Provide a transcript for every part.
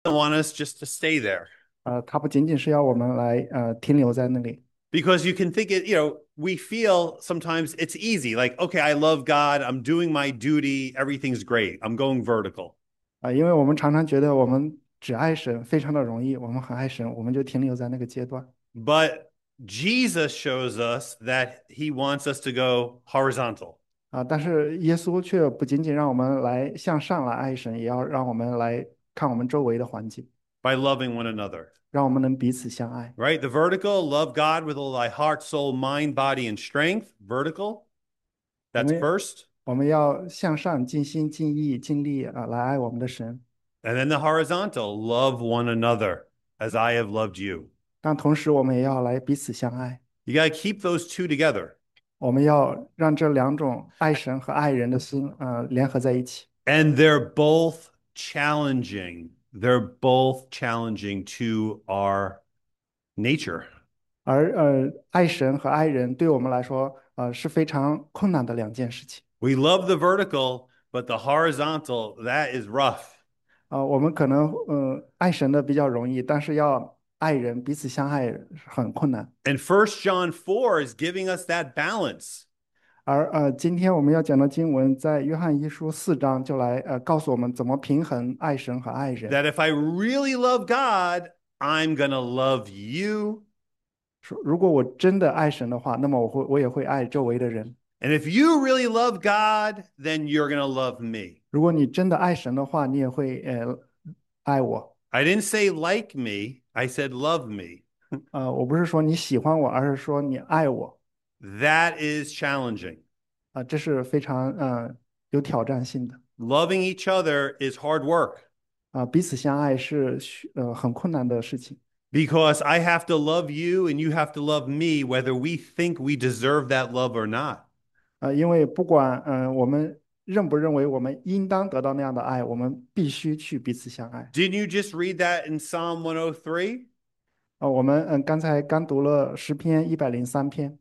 want us just to stay there 它不仅仅是要我们来停留在那里 because you can think we feel sometimes it's easy. Like, okay, I love God. I'm doing my duty. Everything's great. I'm going vertical. 因为我们常常觉得我们只爱神非常的容易，我们很爱神，我们就停留在那个阶段 But Jesus shows us that he wants us to go horizontal 但是耶稣却不仅仅让我们来向上来爱神，也要让我们来看我们周围的环境， by loving one another, 让我们能彼此相爱。 right? The vertical, love God with all thy heart, soul, mind, body, and strength. Vertical, 我 that's 们 first. 我们要向上尽心尽意尽力来爱我们的神， And then the horizontal, love one another as I have loved you. 但同时我们也要来彼此相爱。 You got to keep those two together. 我们要让这两种爱神和爱人的心联合在一起。 And they're both challenging. They're both challenging to our nature. 而爱神和爱人对我们来说，是非常困难的两件事情。 We love the vertical, but the horizontal, that is rough. 我们可能爱神的比较容易，但是要爱人彼此相爱很困难。 And First John 4 is giving us that balance 而今天我们要讲的经文，在约翰一书4章就来告诉我们怎么平衡爱神和爱人。 that if I really love God, I'm going to love you. 说如果我真的爱神的话，那么我也会爱周围的人。 And if you really love God, then you're going to love me. 如果你真的爱神的话，你也会爱我。 I didn't say like me, I said love me. 我不是说你喜欢我，而是说你爱我。 That is challenging. 这是非常有挑战性的。 Loving each other is hard work 彼此相爱是很困难的事情。 because I have to love you and you have to love me, whether we think we deserve that love or not. 因为不管我们认不认为我们应当得到那样的爱，我们必须去彼此相爱。 Didn't you just read that in Psalm 103? 我们刚才刚读了诗篇103篇，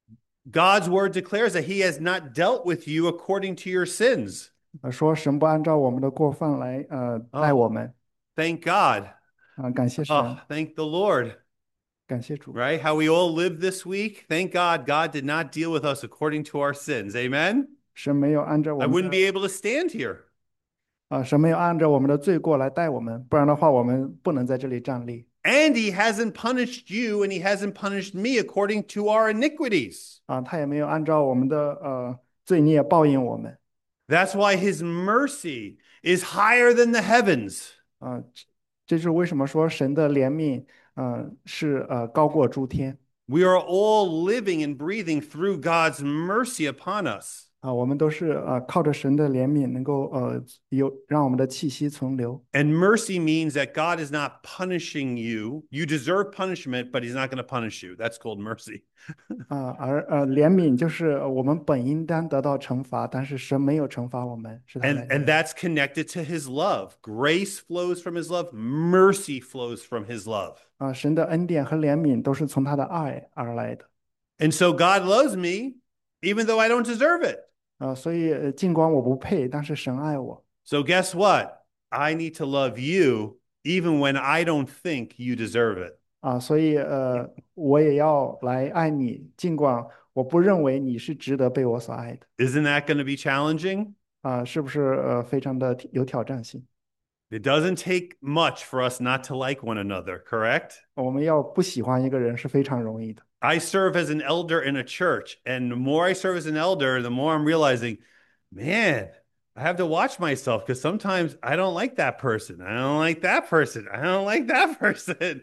God's word declares that he has not dealt with you according to your sins. 说神不按照我们的过犯来待 Oh, 我们。 thank God. 感谢 Oh, 神， thank the Lord. 感谢主。 Right? How we all lived this week. Thank God, God did not deal with us according to our sins. Amen? 神没有按照 I 我们 wouldn't 的 be able to stand here. 神没有按照我们的罪过来待我们，不然的话我们不能在这里站立。 And he hasn't punished you and he hasn't punished me according to our iniquities. 他也没有按照我们的罪孽报应我们。 That's why his mercy is higher than the heavens. 这是为什么说神的怜悯，是高过诸天 We are all living and breathing through God's mercy upon us. 我们都是靠着神的怜悯，能够让我们的气息存留 And mercy means that God is not punishing you. You deserve punishment, but he's not going to punish you. That's called mercy. 而怜悯就是我们本应当得到惩罚，但是神没有惩罚我们，是他的 And 怜悯 that's connected to his love. Grace flows from his love, mercy flows from his love. 神的恩典和怜悯都是从他的爱而来的 And so God loves me even though I don't deserve it. 所以尽管我不配，但是神爱我 So guess what? I need to love you even when I don't think you deserve it. 所以我也要来爱你，尽管我不认为你是值得被我所爱的。 Isn't that going to be challenging? 是不是非常的有挑战性？ It doesn't take much for us not to like one another, correct? 我们要不喜欢一个人是非常容易的 I serve as an elder in a church, and the more I serve as an elder, the more I'm realizing, man, I have to watch myself because sometimes I don't like that person. I don't like that person. I don't like that person.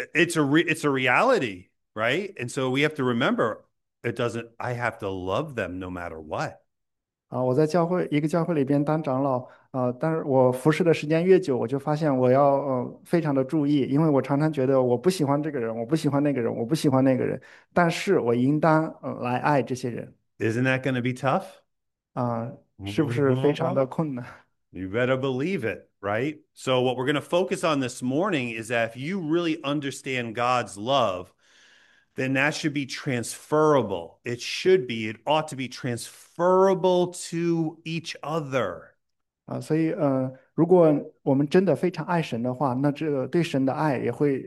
It's a reality, right? And so we have to remember it doesn't I have to love them no matter what. 我在一个教会里边当长老但是我服侍的时间越久，我就发现我要非常的注意，因为我常常觉得我不喜欢这个人，我不喜欢那个人，我不喜欢那个人，但是我应当来爱这些人 Isn't that going to be tough? 是不是非常的困难？ You better believe it, right? So, what we're going to focus on this morning is that if you really understand God's love, then that should be transferable. It ought to be transferable to each other. 所以如果我们真的非常爱神的话，那这个对神的爱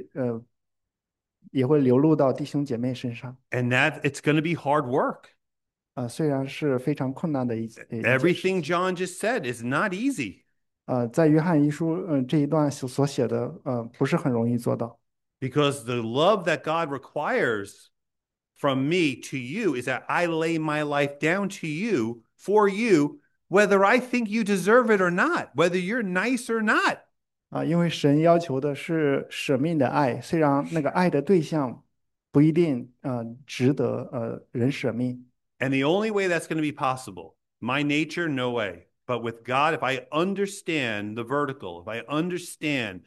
也会流露到弟兄姐妹身上。 And that it's going to be hard work. 虽然是非常困难的一件事 Everything 情。 John just said is not easy 在约翰一书这一段所写的不是很容易做到。 because the love that God requires from me to you is that I lay my life down to you for you, whether I think you deserve it or not, whether you're nice or not. 因为神要求的是舍命的爱，虽然那个爱的对象不一定值得人舍命。 And the only way that's going to be possible, my nature, no way. But with God, if I understand the vertical, if I understand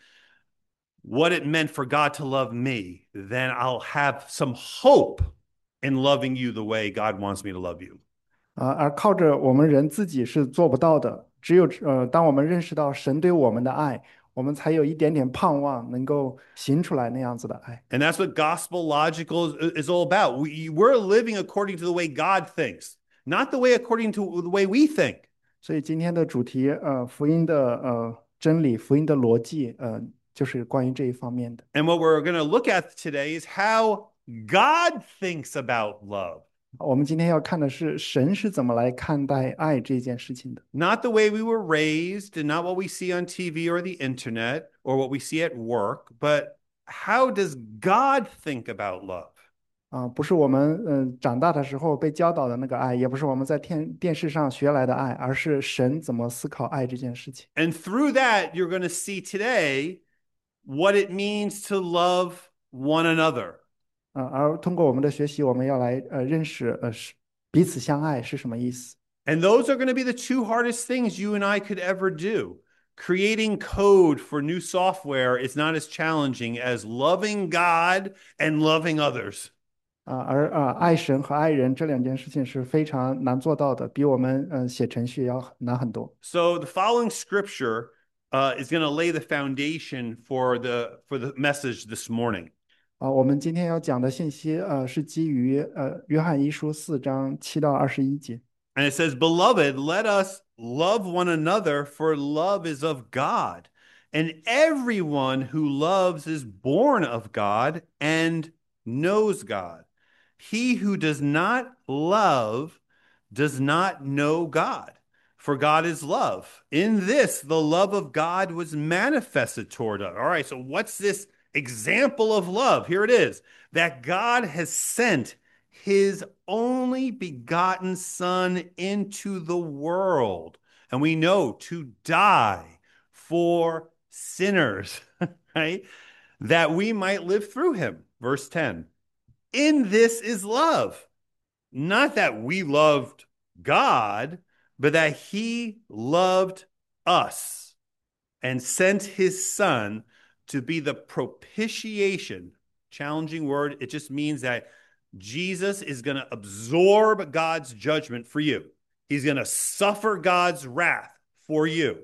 what it meant for God to love me, then I'll have some hope in loving you the way God wants me to love you. 而靠着我们人自己是做不到的，只有当我们认识到神对我们的爱，我们才有一点点盼望能够行出来那样子的爱。 And that's what gospel logical is all about. We're living according to the way God thinks, not the way according to the way we think. 所以今天的主题，福音的真理，福音的逻辑，就是关于这一方面的。 And what we're going to look at today is how God thinks about love. 我们今天要看的是神是怎么来看待爱这件事情的。 Not the way we were raised and not what we see on TV or the internet or what we see at work, but how does God think about love? 不是我们长大的时候被教导的那个爱，也不是我们在电视上学来的爱，而是神怎么思考爱这件事情。 And through that, you're going to see today what it means to love one another. 而通过我们的学习，我们要来认识是彼此相爱是什么意思。 And those are going to be the two hardest things you and I could ever do. Creating code for new software is not as challenging as loving God and loving others. 爱神和爱人这两件事情是非常难做到的，比我们写程序要难很多。 So the following scripture is going to lay the foundation for the message this morning. 我们今天要讲的信息是基于约翰一书4章7到21节。 And it says, Beloved, let us love one another, for love is of God. And everyone who loves is born of God and knows God. He who does not love does not know God, for God is love. In this, the love of God was manifested toward us. All right, so what's this example of love? Here it is that God has sent his only begotten Son into the world. And we know to die for sinners, right? That we might live through him. Verse 10. In this is love, not that we loved God, but that he loved us and sent his Son to be the propitiation. Challenging word. It just means that Jesus is going to absorb God's judgment for you. He's going to suffer God's wrath for you.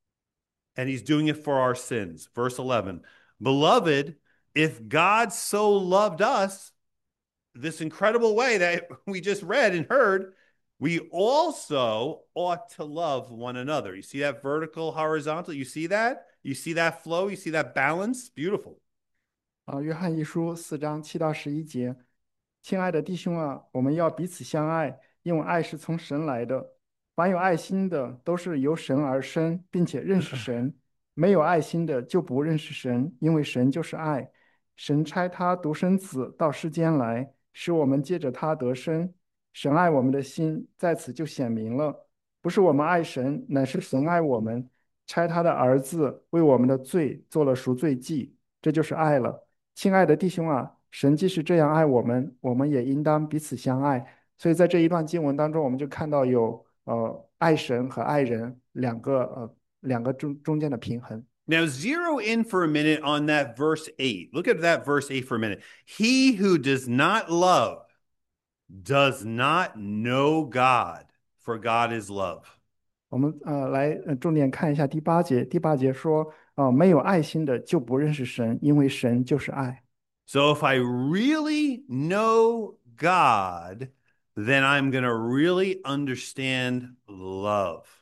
And he's doing it for our sins. Verse 11. Beloved, if God so loved us, this incredible way that we just read and heard, we also ought to love one another. You see that vertical, horizontal? You see that? You see that flow? You see that balance? Beautiful. 约翰一书4章7到11节，亲爱的弟兄啊，我们要彼此相爱，因为爱是从神来的。凡有爱心的，都是由神而生，并且认识神；没有爱心的，就不认识神，因为神就是爱。神差他独生子到世间来，使我们借着他得生。神爱我们的心在此就显明了，不是我们爱神，乃是神爱我们，差他的儿子为我们的罪做了赎罪祭，这就是爱了。亲爱的弟兄啊，神既是这样爱我们，我们也应当彼此相爱。所以在这一段经文当中，我们就看到有爱神和爱人两个中间的平衡。 Now, zero in for a minute on that verse 8. Look at that verse 8 for a minute. He who does not love does not know God, for God is love. 我们来重点看一下第八节。第八节说，没有爱心的就不认识神，因为神就是爱。 So if I really know God, then I'm going to really understand love.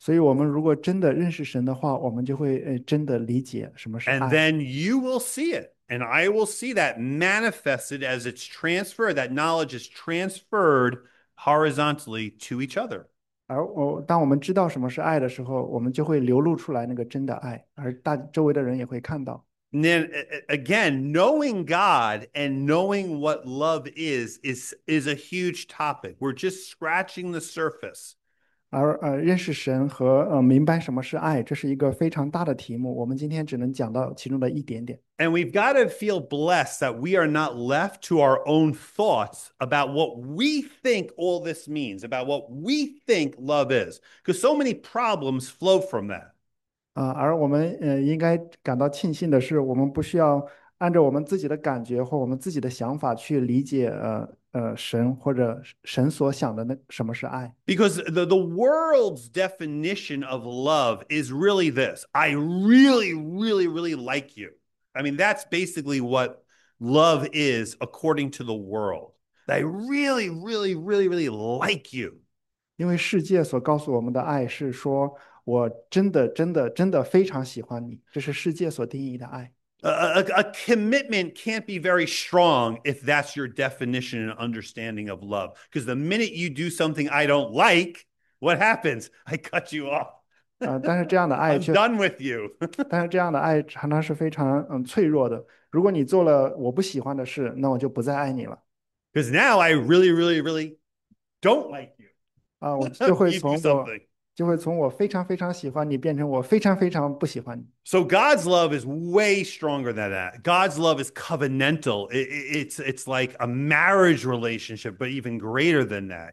所以，我们如果真的认识神的话，我们就会真的理解什么是 And 爱。 then you will see it. And I will see that manifested as it's transferred, that knowledge is transferred horizontally to each other. 当我们知道什么是爱的时候，我们就会流露出来那个真的爱，而周围的人也会看到。 And then again, knowing God and knowing what love is a huge topic. We're just scratching the surface. 认识神和明白什么是爱，这是一个非常大的题目。我们今天只能讲到其中的一点点。 And we've got to feel blessed that we are not left to our own thoughts about what we think all this means, about what we think love is, because so many problems flow from that. 而我们应该感到庆幸的是，我们不需要按照我们自己的感觉或我们自己的想法去理解神或者神所想的那什么是爱。 Because the world's definition of love is really this: I really, really, really like you. I mean, that's basically what love is according to the world. I really, really, really, really like you. 因为世界所告诉我们的爱是说，我真的真的真的非常喜欢你，这是世界所定义的爱。 A commitment can't be very strong if that's your definition and understanding of love. Because the minute you do something I don't like, what happens? I cut you off. 但是这样的爱 I'm 却， done with you. 但是这样的爱常常是非常脆弱的。如果你做了我不喜欢的事，那我就不再爱你了。 Because now I really, really, really don't like you. 我就会 You do 从我 something. 就会从我非常非常喜欢你变成我非常非常不喜欢你。 So God's love is way stronger than that. God's love is covenantal. It's like a marriage relationship, but even greater than that.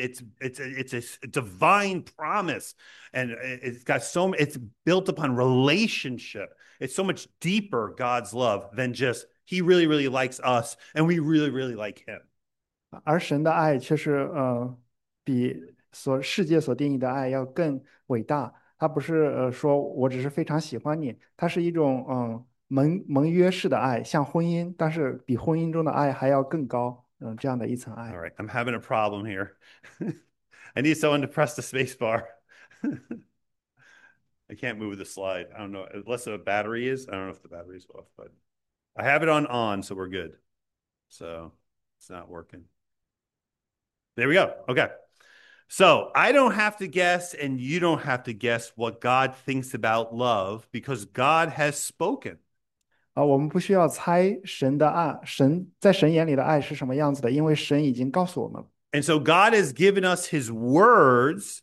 It's a divine promise, and it's built upon relationship. It's so much deeper God's love than just He really really likes us and we really really like Him. 而神的爱却是比世界所定义的爱要更伟大。它不是说我只是非常喜欢你，它是一种盟约式的爱，像婚姻，但是比婚姻中的爱还要更高。这样的一层爱。 All right, I'm having a problem here. I need someone to press the space bar. I can't move the slide. I don't know. Unless the battery is. I don't know if the battery's off, but I have it on, so we're good. So it's not working. There we go. Okay. So I don't have to guess, and you don't have to guess what God thinks about love because God has spoken. 我们不需要猜神的爱，在神眼里的爱是什么样子的，因为神已经告诉我们了。 And so God has given us his words,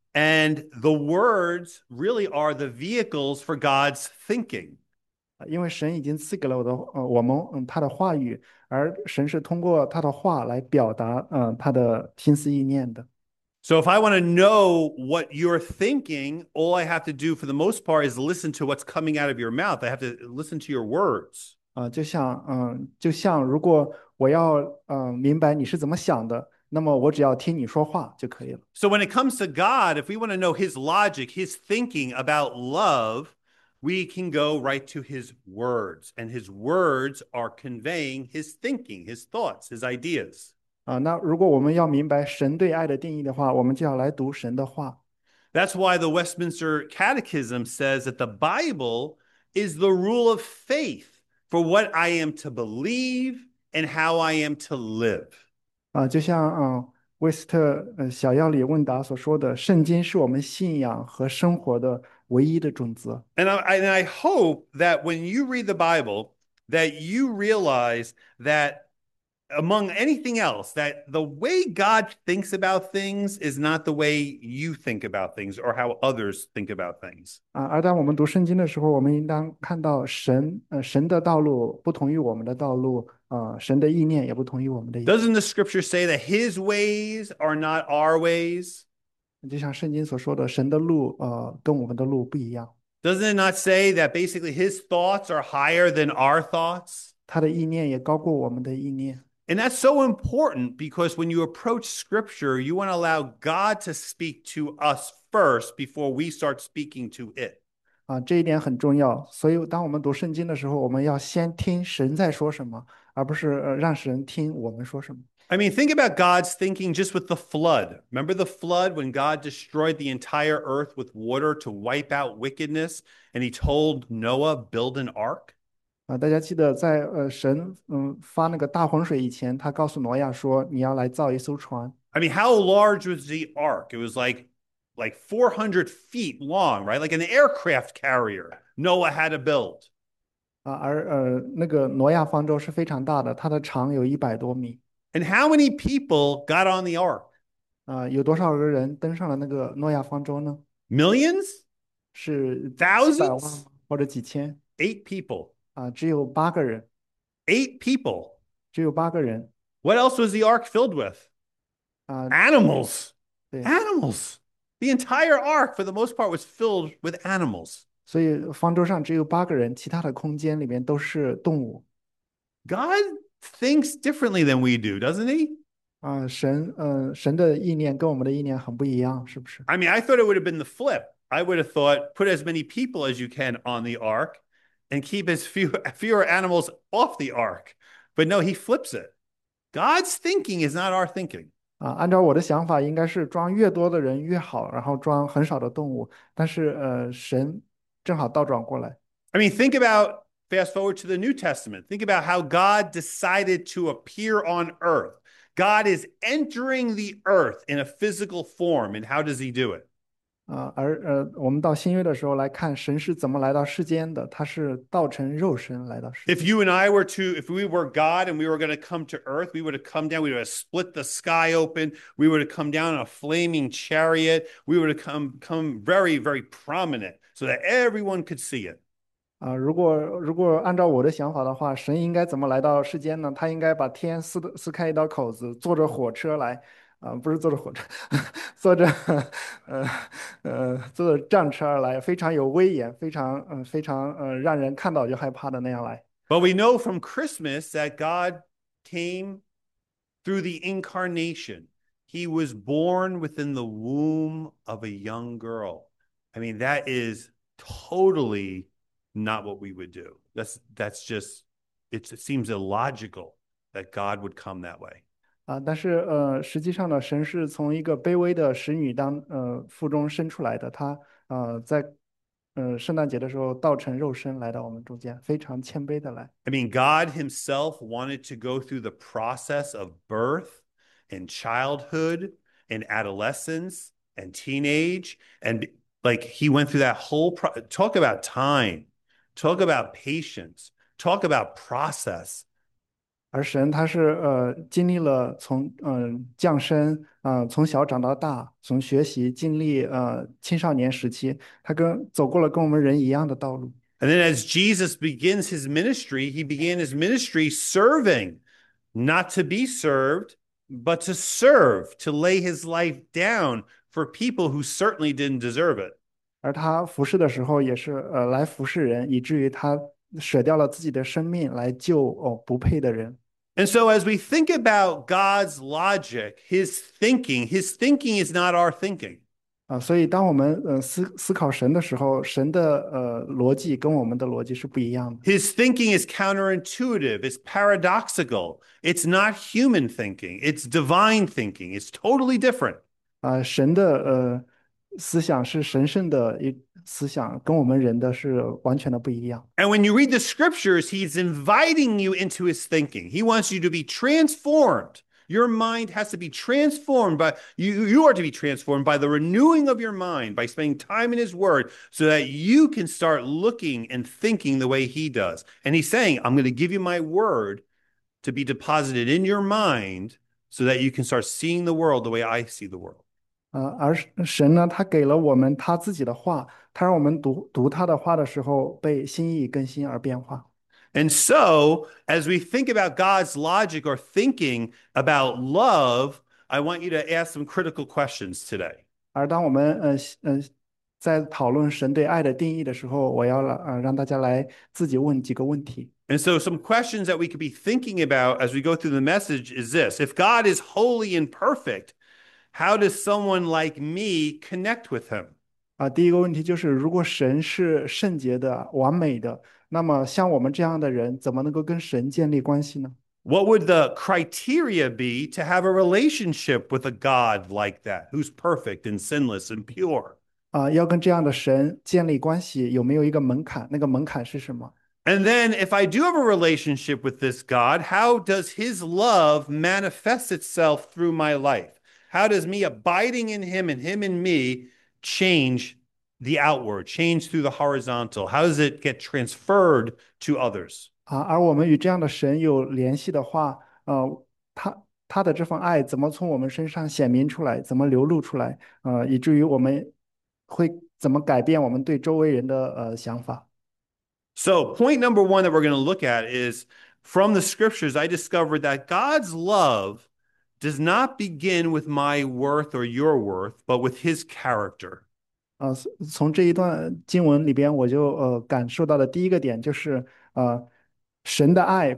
and the words really are the vehicles for God's thinking. 因为神已经赐给了我们他的话语，而神是通过他的话来表达他的心思意念的。 So if I want to know what you're thinking, all I have to do for the most part is listen to what's coming out of your mouth. I have to listen to your words. 就像如果我要明白你是怎么想的，那么我只要听你说话就可以了。 So when it comes to God, if we want to know his logic, his thinking about love, we can go right to his words. And his words are conveying his thinking, his thoughts, his ideas. 那如果我们要明白神对爱的定义的话，我们就要来读神的话。 That's why the Westminster Catechism says that the Bible is the rule of faith for what I am to believe and how I am to live. 就像威斯特小要理问答所说的，圣经是我们信仰和生活的唯一的准则。 And I hope that when you read the Bible, that you realize that among anything else, that the way God thinks about things is not the way you think about things or how others think about things. 而当我们读圣经的时候，我们应当看到神的道路不同于我们的道路，神的意念也不同于我们的意念。 Doesn't the scripture say that his ways are not our ways? 就像圣经所说的，神的路跟我们的路不一样， Doesn't it not say that basically his thoughts are higher than our thoughts? 他的意念也高过我们的意念。 And that's so important because when you approach scripture, you want to allow God to speak to us first before we start speaking to it. 这一点很重要。所以，当我们读圣经的时候，我们要先听神在说什么，而不是让神听我们说什么。 I mean, think about God's thinking just with the flood. Remember the flood when God destroyed the entire earth with water to wipe out wickedness? And he told Noah, build an ark? 大家记得在神发那个大洪水以前，他告诉挪亚说：“你要来造一艘船。” I mean, how large was the ark? It was like 400 feet long, right? Like an aircraft carrier Noah had to build. 而那个挪亚方舟是非常大的，它的长有100多米。 And how many people got on the ark? 有多少个人登上了那个诺亚方舟呢？ Millions? 是几百万 Thousands? 吗？或者几千？ Eight people. 只有8个人， Eight people. 只有八个人。 What else was the ark filled with? 啊、 Animals. 对， Animals. The entire ark, for the most part, was filled with animals. 所以方舟上只有8个人，其他的空间里面都是动物。 God thinks differently than we do, doesn't he? 神的意念跟我们的意念很不一样，是不是？ I mean, I thought it would have been the flip. I would have thought put as many people as you can on the ark and keep as fewer animals off the ark. But no, he flips it. God's thinking is not our thinking. 按照我的想法，应该是装越多的人越好，然后装很少的动物。但是神正好倒转过来。 I mean, think about fast forward to the New Testament. Think about how God decided to appear on earth. God is entering the earth in a physical form. And how does he do it? 我们到新约的时候来看神是怎么来到世间的，他是道成肉身来到世 If 间。 you and I were to, if we were God and we were going to come to earth, we would have come down, we would have split the sky open, we would have come down in a flaming chariot, we would have come very, very prominent so that everyone could see it. 如果按照我的想法的话，神应该怎么来到世间呢？他应该把天撕开一道口子，坐着火车来，不是坐着火车，坐着呃坐着战车而来，非常有威严，非常让人看到就害怕的那样来。 But we know from Christmas that God came through the incarnation. He was born within the womb of a young girl. I mean, that is totally not what we would do. That's just it seems illogical that God would come that way. 但是实际上呢，神是从一个卑微的使女腹中生出来的，他在圣诞节的时候道成肉身来到我们中间，非常谦卑的来。 I mean, God himself wanted to go through the process of birth and childhood and adolescence and teenage and like he went through that whole talk about time, talk about patience, talk about process. 而神他是经历了从降生从小长到大，从学习经历青少年时期，他走过了跟我们人一样的道路。 And then as Jesus begins his ministry, he began his ministry serving, not to be served, but to serve, to lay his life down for people who certainly didn't deserve it. 而他服侍的时候也是来服侍人，以至于他舍掉了自己的生命来救不配的人。 And so as we think about God's logic, his thinking is not our thinking. 所以当我们思考神的时候，神的逻辑跟我们的逻辑是不一样的。 His thinking is counterintuitive, it's paradoxical. It's not human thinking, it's divine thinking. It's totally different. 神的思想是神圣的思想，跟我们人的是完全的不一样。 And when you read the scriptures, he's inviting you into his thinking. He wants you to be transformed. Your mind has to be transformed by you are to be transformed by the renewing of your mind, by spending time in his word, so that you can start looking and thinking the way he does. And he's saying, I'm going to give you my word to be deposited in your mind so that you can start seeing the world the way I see the world. 而神呢，他给了我们他自己的话，他让我们读他的话的时候，被心意更新而变化。 And so, as we think about God's logic or thinking about love, I want you to ask some critical questions today. 而当我们在讨论神对爱的定义的时候，我要让大家来自己问几个问题。 And so, some questions that we could be thinking about as we go through the message is this: if God is holy and perfect, how does someone like me connect with him? 第一个问题就是，如果神是圣洁的、完美的，那么像我们这样的人，怎么能够跟神建立关系呢？ What would the criteria be to have a relationship with a God like that, who's perfect and sinless and pure? 要跟这样的神建立关系，有没有一个门槛？那个门槛是什么？ And then, if I do have a relationship with this God, how does his love manifest itself through my life? How does me abiding in him and him in me change the outward, change through the horizontal? How does it get transferred to others? 而我们与这样的神有联系的话，他的这份爱怎么从我们身上显明出来，怎么流露出来，以至于我们会怎么改变我们对周围人的想法？ So, point number one that we're going to look at is from the scriptures, I discovered that God's love does not begin with my worth or your worth, but with his character. 从这一段经文里边，我就感受到的第一个点就是神的爱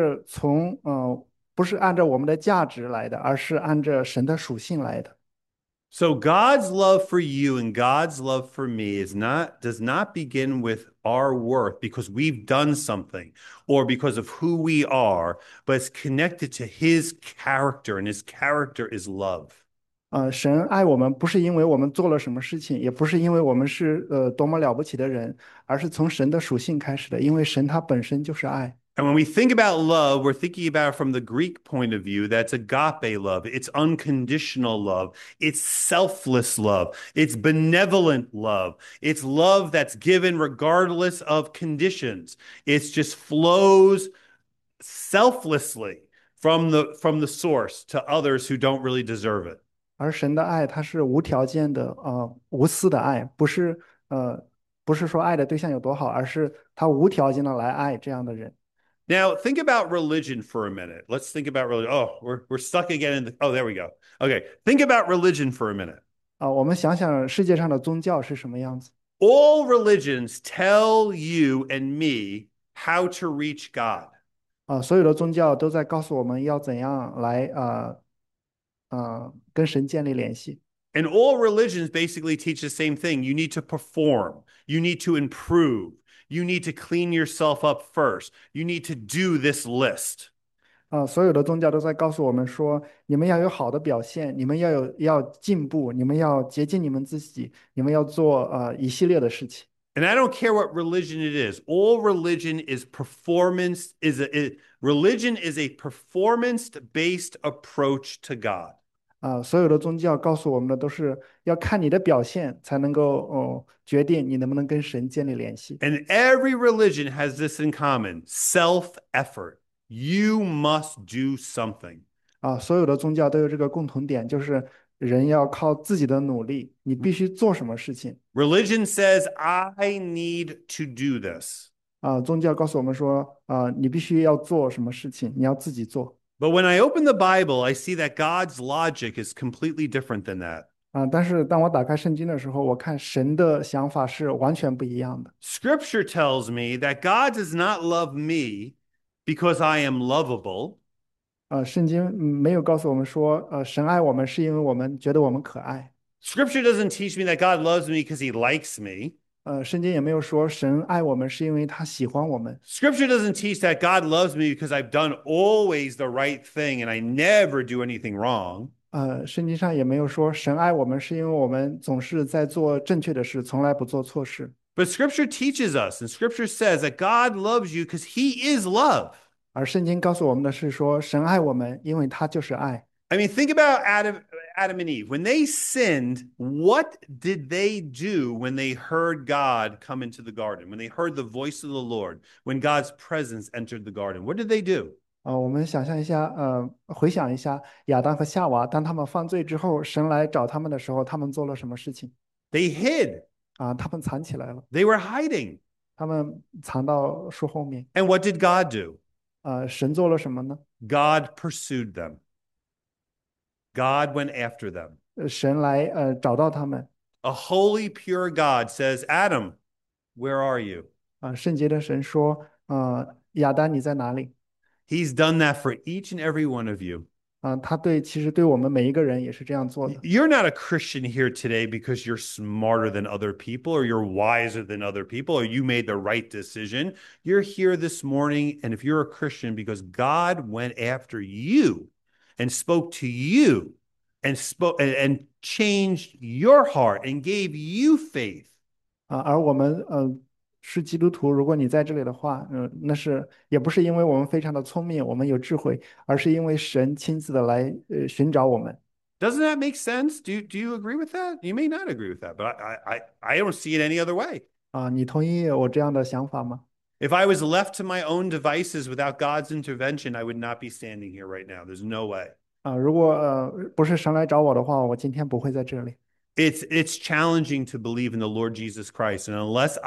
不是按照我们的价值来的，而是按照神的属性来的。 So God's love for you and God's love for me does not begin with our worth because we've done something or because of who we are, but it's connected to his character, and his character is love. 神爱我们不是因为我们做了什么事情，也不是因为我们是多么了不起的人，而是从神的属性开始的，因为神他本身就是爱。 And when we think about love, we're thinking about it from the Greek point of view. That's agape love. It's unconditional love. It's selfless love. It's benevolent love. It's love that's given regardless of conditions. It just flows selflessly from the source to others who don't really deserve it. 而神的爱，它是无条件的，无私的爱，呃，不是说爱的对象有多好，而是他无条件的来爱这样的人。 Now, think about religion for a minute. Let's think about religion. Oh, we're stuck again oh, there we go. Okay. Think about religion for a minute. 我们想想世界上的宗教是什么样子。 All religions tell you and me how to reach God. 所有的宗教都在告诉我们要怎样来跟神建立联系。 And all religions basically teach the same thing. You need to perform, you need to improve, you need to clean yourself up first, you need to do this list. 所有的宗教都在告诉我们说，你们要有好的表现，你们要进步，你们要洁净你们自己，你们要做一系列的事情。 And I don't care what religion it is. All religion is performance religion is a performance-based approach to God. 所有的宗教告诉我们的都是要看你的表现才能够决定你能不能跟神建立联系。 And every religion has this in common, self-effort. You must do something. 所有的宗教都有这个共同点，就是人要靠自己的努力，你必须做什么事情。 Religion says, I need to do this. 宗教告诉我们说，你必须要做什么事情，你要自己做。 But when I open the Bible, I see that God's logic is completely different than that. 但是当我打开圣经的时候，我看神的想法是完全不一样的。 Scripture tells me that God does not love me because I am lovable. 圣经没有告诉我们说，神爱我们是因为我们觉得我们可爱。 Scripture doesn't teach me that God loves me because he likes me. 圣经也没有说神爱我们是因为他喜欢我们。 Scripture doesn't teach that God loves me because I've done always the right thing and I never do anything wrong. 圣经上也没有说神爱我们是因为我们总是在做正确的事，从来不做错事。 But Scripture teaches us, and Scripture says that God loves you because he is love. 而圣经告诉我们的是说，神爱我们，因为他就是爱。 I mean, think about Adam and Eve. When they sinned, what did they do when they heard God come into the garden? When they heard the voice of the Lord, when God's presence entered the garden, what did they do? 我们想象一下，回想一下亚当和夏娃，当他们犯罪之后，神来找他们的时候，他们做了什么事情？ They hid. 他们藏起来了， They were hiding. 他们藏到树后面。 And what did God do? 神做了什么呢？ God pursued them. God went after them. 神来找到他们。 A holy, pure God says, Adam, where are you? 圣洁的神说，亚当你在哪里？ He's done that for each and every one of you. 他其实对我们每一个人也是这样做的。 You're not a Christian here today because you're smarter than other people or you're wiser than other people or you made the right decision. You're here this morning, and if you're a Christian, because God went after you and spoke to you and changed your heart and gave you faith. 而我们是基督徒，如果你在这里的话，那也不是因为我们非常的聪明，我们有智慧，而是因为神亲自的来寻找我们。 Doesn't that make sense? Do you agree with that? You may not agree with that, but I don't see it any other way. 你同意我这样的想法吗？ If I was left to my own devices without God's intervention, I would not be standing here right now. There's no way. 如果不是神来找我的话，我今天不会在这里。 It's challenging to believe in the Lord Jesus Christ. And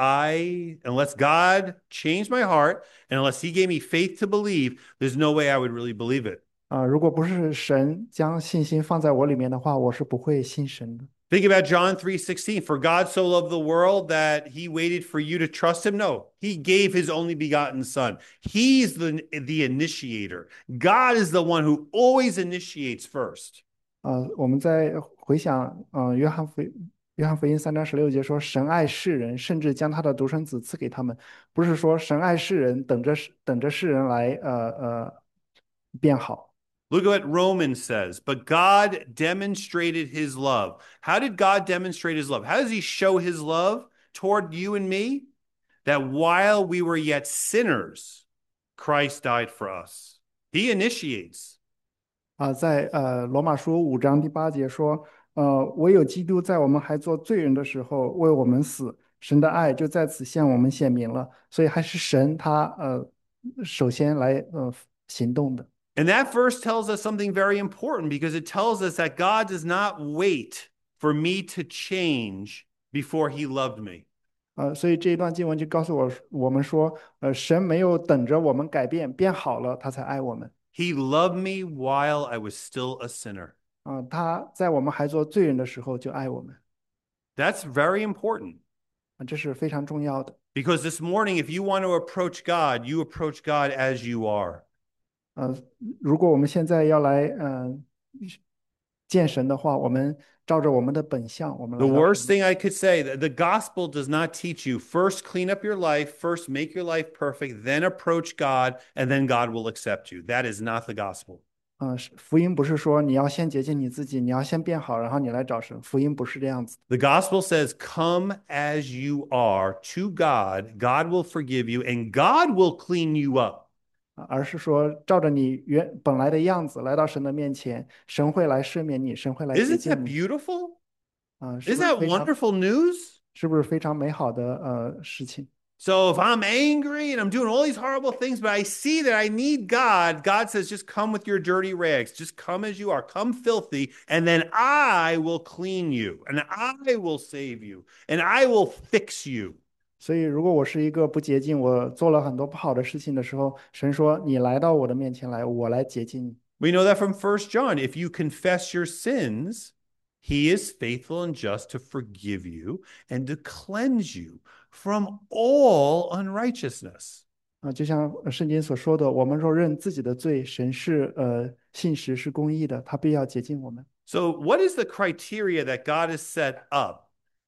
unless God changed my heart and unless he gave me faith to believe, there's no way I would really believe it. 如果不是神将信心放在我里面的话，我是不会信神的。 Think about John 3:16. For God so loved the world that he waited for you to trust him. No, he gave his only begotten son. He's the initiator. God is the one who always initiates first. 我们在回想，约翰福音3章16节说，神爱世人，甚至将他的独生子赐给他们，不是说神爱世人，等着世人来变好。 Look at what Romans says. But God demonstrated his love. How did God demonstrate his love? How does he show his love toward you and me? That while we were yet sinners, Christ died for us. He initiates. 在罗马书5章第8节说，唯有基督在我们还做罪人的时候为我们死，神的爱就在此向我们显明了。所以还是神他首先来行动的。 And that verse tells us something very important because it tells us that God does not wait for me to change before he loved me. 所以这一段经文就告诉我们说，神没有等着我们改变变好了，他才爱我们。 He loved me while I was still a sinner. 他在我们还做罪人的时候就爱我们。 That's very important. 这是非常重要的。 Because this morning, if you want to approach God, you approach God as you are. 如果我们现在要来见神的话，我们照着我们的本相，我们 The 来到 worst thing I could say, the gospel does not teach you first clean up your life, first make your life perfect, then approach God, and then God will accept you. That is not the gospel. 福音不是说你要先洁净你自己，你要先变好，然后你来找神。福音不是这样子。 The gospel says, come as you are to God. God will forgive you, and God will clean you up. 而是说照着你本来的样子来到神的面前，神会来赦免你，神会来洁 Isn't that 净你。 beautiful? 是 Isn't 不是 that 非常 wonderful news? 是不是非常美好的事情？ So if I'm angry and I'm doing all these horrible things, but I see that I need God, God says, just come with your dirty rags. Just come as you are. Come filthy, and then I will clean you, and I will save you, and I will fix you. 所以，如果我是一个不洁净，我做了很多不好的事情的时候，神说：“你来到我的面前来，我来洁净你。” We know that from First John. If you confess your sins, he is faithful and just to forgive you and to cleanse you from all unrighteousness. 就像圣经所说的，我们若认自己的罪，神是信实是公义的，他必要洁净我们。 So, what is the criteria that God has set up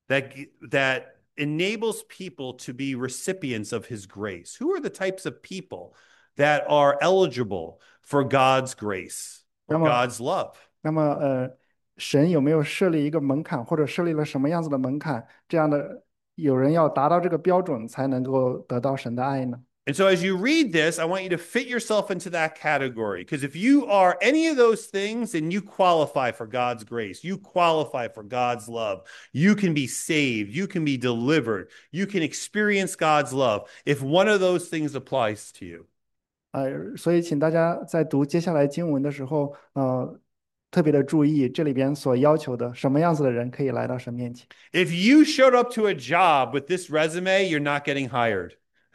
that enables people to be recipients of his grace? Who are the types of people that are eligible for God's grace 那 or 么， God's love? 神有没有设立一个门槛，或者设立了什么样子的门槛？这样的有人要达到这个标准，才能够得到神的爱呢？ And so, as you read this, I want you to fit yourself into that category. Because if you are any of those things, then you qualify for God's grace. You qualify for God's love. You can be saved. You can be delivered. You can experience God's love if one of those things applies to you. 所以请大家在读接下来经文的时候，特别的注意这里边所要求的什么样子的人可以来到神面前。 If you showed up to a job with this resume, you're not getting hired.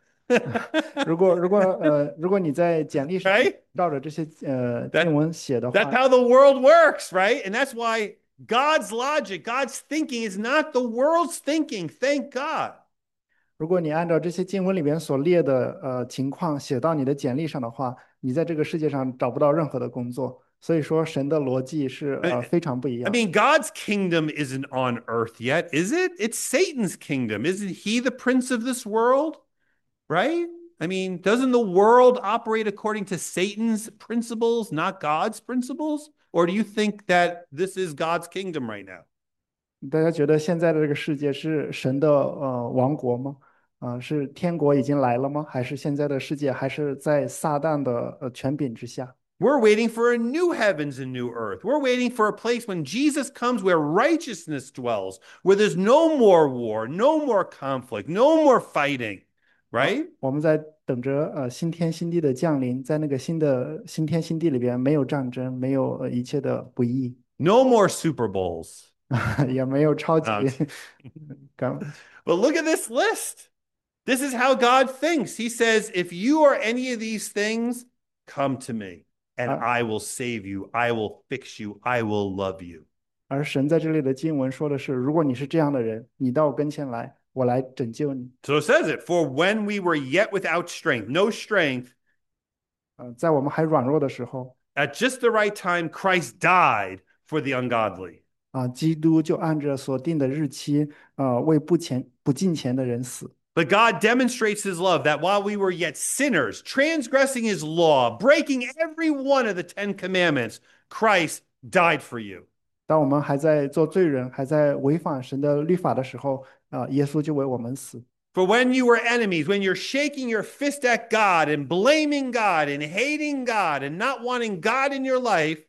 如果你在简历上 Right? 照着这些经文写的 That's 话， how the world works, right? And that's why God's logic, God's thinking is not the world's thinking. Thank God. 如果你按照这些经文里边所列的情况写到你的简历上的话，你在这个世界上找不到任何的工作。 所以说神的逻辑是 I, 非常不一 I 样。 mean, God's kingdom isn't on earth yet, is it? It's Satan's kingdom. Isn't he the prince of this world? Right? I mean, doesn't the world operate according to Satan's principles, not God's principles? Or do you think that this is God's kingdom right now? 大家觉得现在的这个世界是神的王国吗？是天国已经来了吗？还是现在的世界还是在撒旦的权柄之下？ We're waiting for a new heavens and new earth. We're waiting for a place when Jesus comes where righteousness dwells, where there's no more war, no more conflict, no more fighting, 啊， right? 我们在等着新天新地的降临，在那个新的新天新地里边，没有战争，没有一切的不义， No more Super Bowls. 也没有超级 Uh, 感 but look at this list. This is how God thinks. He says, if you are any of these things, come to me and 而 I will save you. I will fix you. I will love you. 而神在这里的经文说的是，如果你是这样的人，你到我跟前来，我来拯救你。 So it says it, for when we were yet without strength, no strength, 在我们还软弱的时候， at just the right time, Christ died for the ungodly. 基督就按着所定的日期，为不敬虔的人死。 But God demonstrates his love that while we were yet sinners, transgressing his law, breaking every one of the 10 commandments, Christ died for you. 当我们还在做罪人，还在违反神的律法的时候，耶稣就为我们死。 For when you were enemies, when you're shaking your fist at God and blaming God and hating God and not wanting God in your life,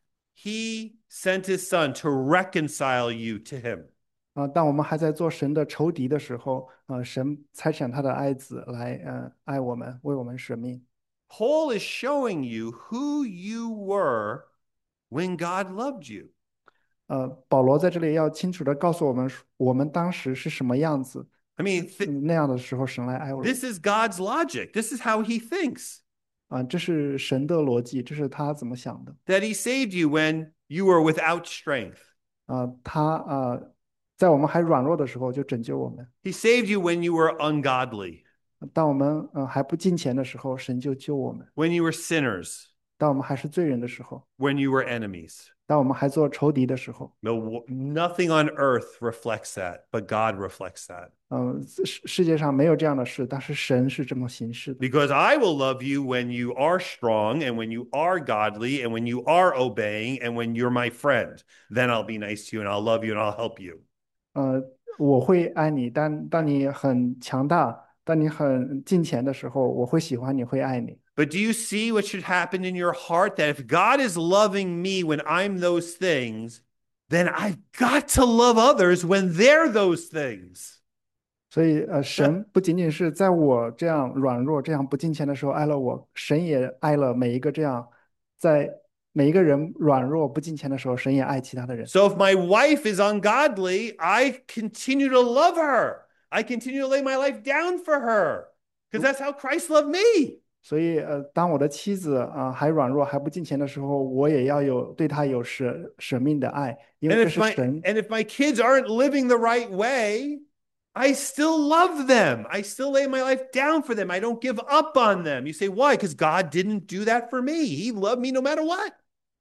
he sent his son to reconcile you to him. 当我们还在做神的仇敌的时候，神差遣他的爱子来，爱我们，为我们舍命。 Paul is showing you who you were when God loved you. 保罗在这里要清楚的告诉我们，我们当时是什么样子， I mean, 那样的时候，神来爱我。 this is God's logic. This is how he thinks 这是神的逻辑，这是他怎么想的。 that he saved you when you were without strength. 他在我们还软弱的时候就拯救我们， He saved you when you were ungodly, 当我们还不敬虔的时候，神就救我们； when you were sinners, 当我们还是罪人的时候， when you were enemies. 当我们还做仇敌的时候， No, nothing on earth reflects that, but God reflects that. 世界上没有这样的事，但是神是这么行事的。 Because I will love you when you are strong and when you are godly and when you are obeying and when you're my friend. Then I'll be nice to you and I'll love you and I'll help you. 呃，我会爱你，当你很强大，当你很敬虔的时候，我会喜欢你，会爱你。 But do you see what should happen in your heart? That if God is loving me when I'm those things, then I've got to love others when they're those things. 所以，神不仅仅是在我这样软弱、这样不敬虔的时候爱了我，神也爱了每一个这样在每一个人软弱不敬虔的时候，神也爱其他的人。 So if my wife is ungodly, I continue to love her. I continue to lay my life down for her because that's how Christ loved me. 所以，当我的妻子还软弱、还不敬虔的时候，我也要对她有舍命的爱，因为 And 这 if 是 my 神 and if my kids aren't living the right way, I still love them. I still lay my life down for them. I don't give up on them. You say, why? Because God didn't do that for me. He loved me no matter what.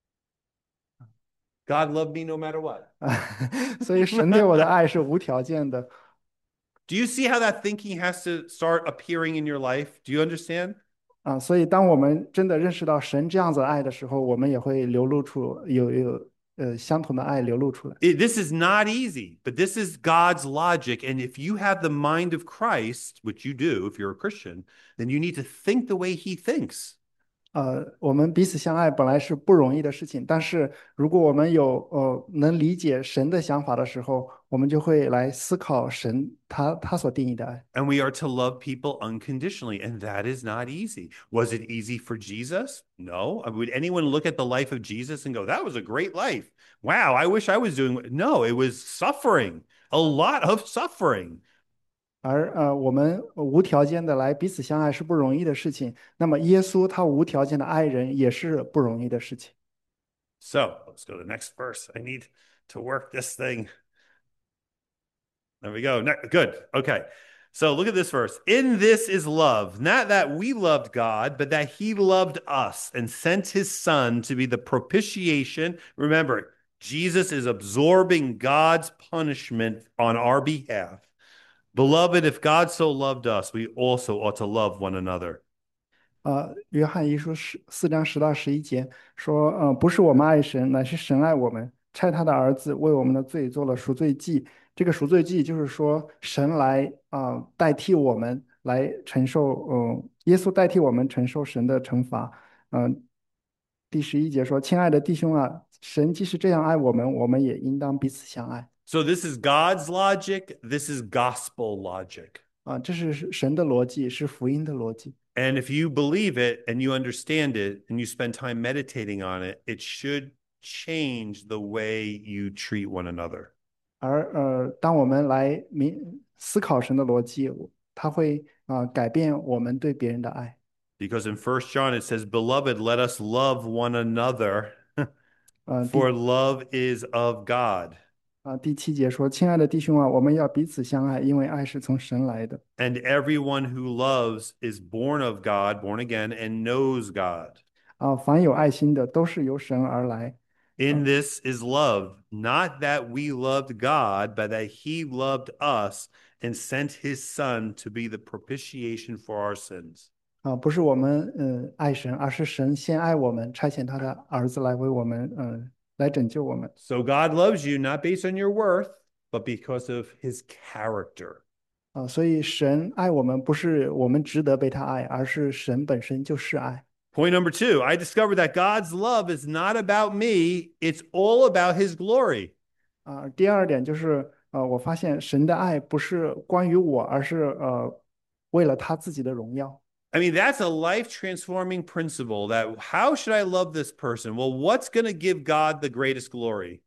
God loved me no matter what. 所以神对我的爱是无条件的。 Do you see how that thinking has to start appearing in your life? Do you understand? 所以当我们真的认识到神这样子爱的时候，我们也会流露出有相同的爱流露出来。 This is not easy, but this is God's logic. And if you have the mind of Christ, which you do if you're a Christian, then you need to think the way he thinks. 我们彼此相爱本来是不容易的事情，但是如果我们有能理解神的想法的时候，我们就会来思考神他所定义的爱。 And we are to love people unconditionally. And that is not easy. Was it easy for Jesus? No. Would anyone look at the life of Jesus and go, that was a great life? Wow, I wish I was doing. No, it was suffering, a lot of suffering. 而我们无条件的来彼此相爱是不容易的事情，那么耶稣他无条件的爱人也是不容易的事情。 So let's go to the next verse. I need to work this thing. There we go. Good. Okay. So look at this verse. In this is love, not that we loved God, but that he loved us and sent his son to be the propitiation. Remember, Jesus is absorbing God's punishment on our behalf. Beloved, if God so loved us, we also ought to love one another. 约翰一书4章10到11节说，不是我们爱神，乃是神爱我们，差他的儿子为我们的罪做了赎罪祭。这个赎罪祭就是说，神来代替我们来承受，耶稣代替我们承受神的惩罚。第11节说，亲爱的弟兄啊，神既是这样爱我们，我们也应当彼此相爱。 So this is God's logic. This is gospel logic. 这是神的逻辑，是福音的逻辑。 And if you believe it and you understand it and you spend time meditating on it, it should change the way you treat one another. 而当我们来思考神的逻辑，它会改变我们对别人的爱。 Because in First John it says, Beloved, let us love one another, 呃，第 for love is of God. 第7节说：“亲爱的弟兄啊，我们要彼此相爱，因为爱是从神来的。 And everyone who loves is born of God, born again, and knows God. 凡有爱心的，都是由神而来。 In this is love, not that we loved God, but that he loved us and sent his son to be the propitiation for our sins. 不是我们爱神，而是神先爱我们，差遣他的儿子来为我们来拯救我们。 So God loves you not based on your worth, but because of his character. 所以神爱我们，不是我们值得被他爱，而是神本身就是爱。” Point number two, I discovered that God's love is not about me, it's all about his glory. 第2点就是我发现神的爱不是关于我，而是为了他自己的荣耀。 I mean, that's a life transforming principle that how should I love this person? Well, what's going to give God the greatest glory?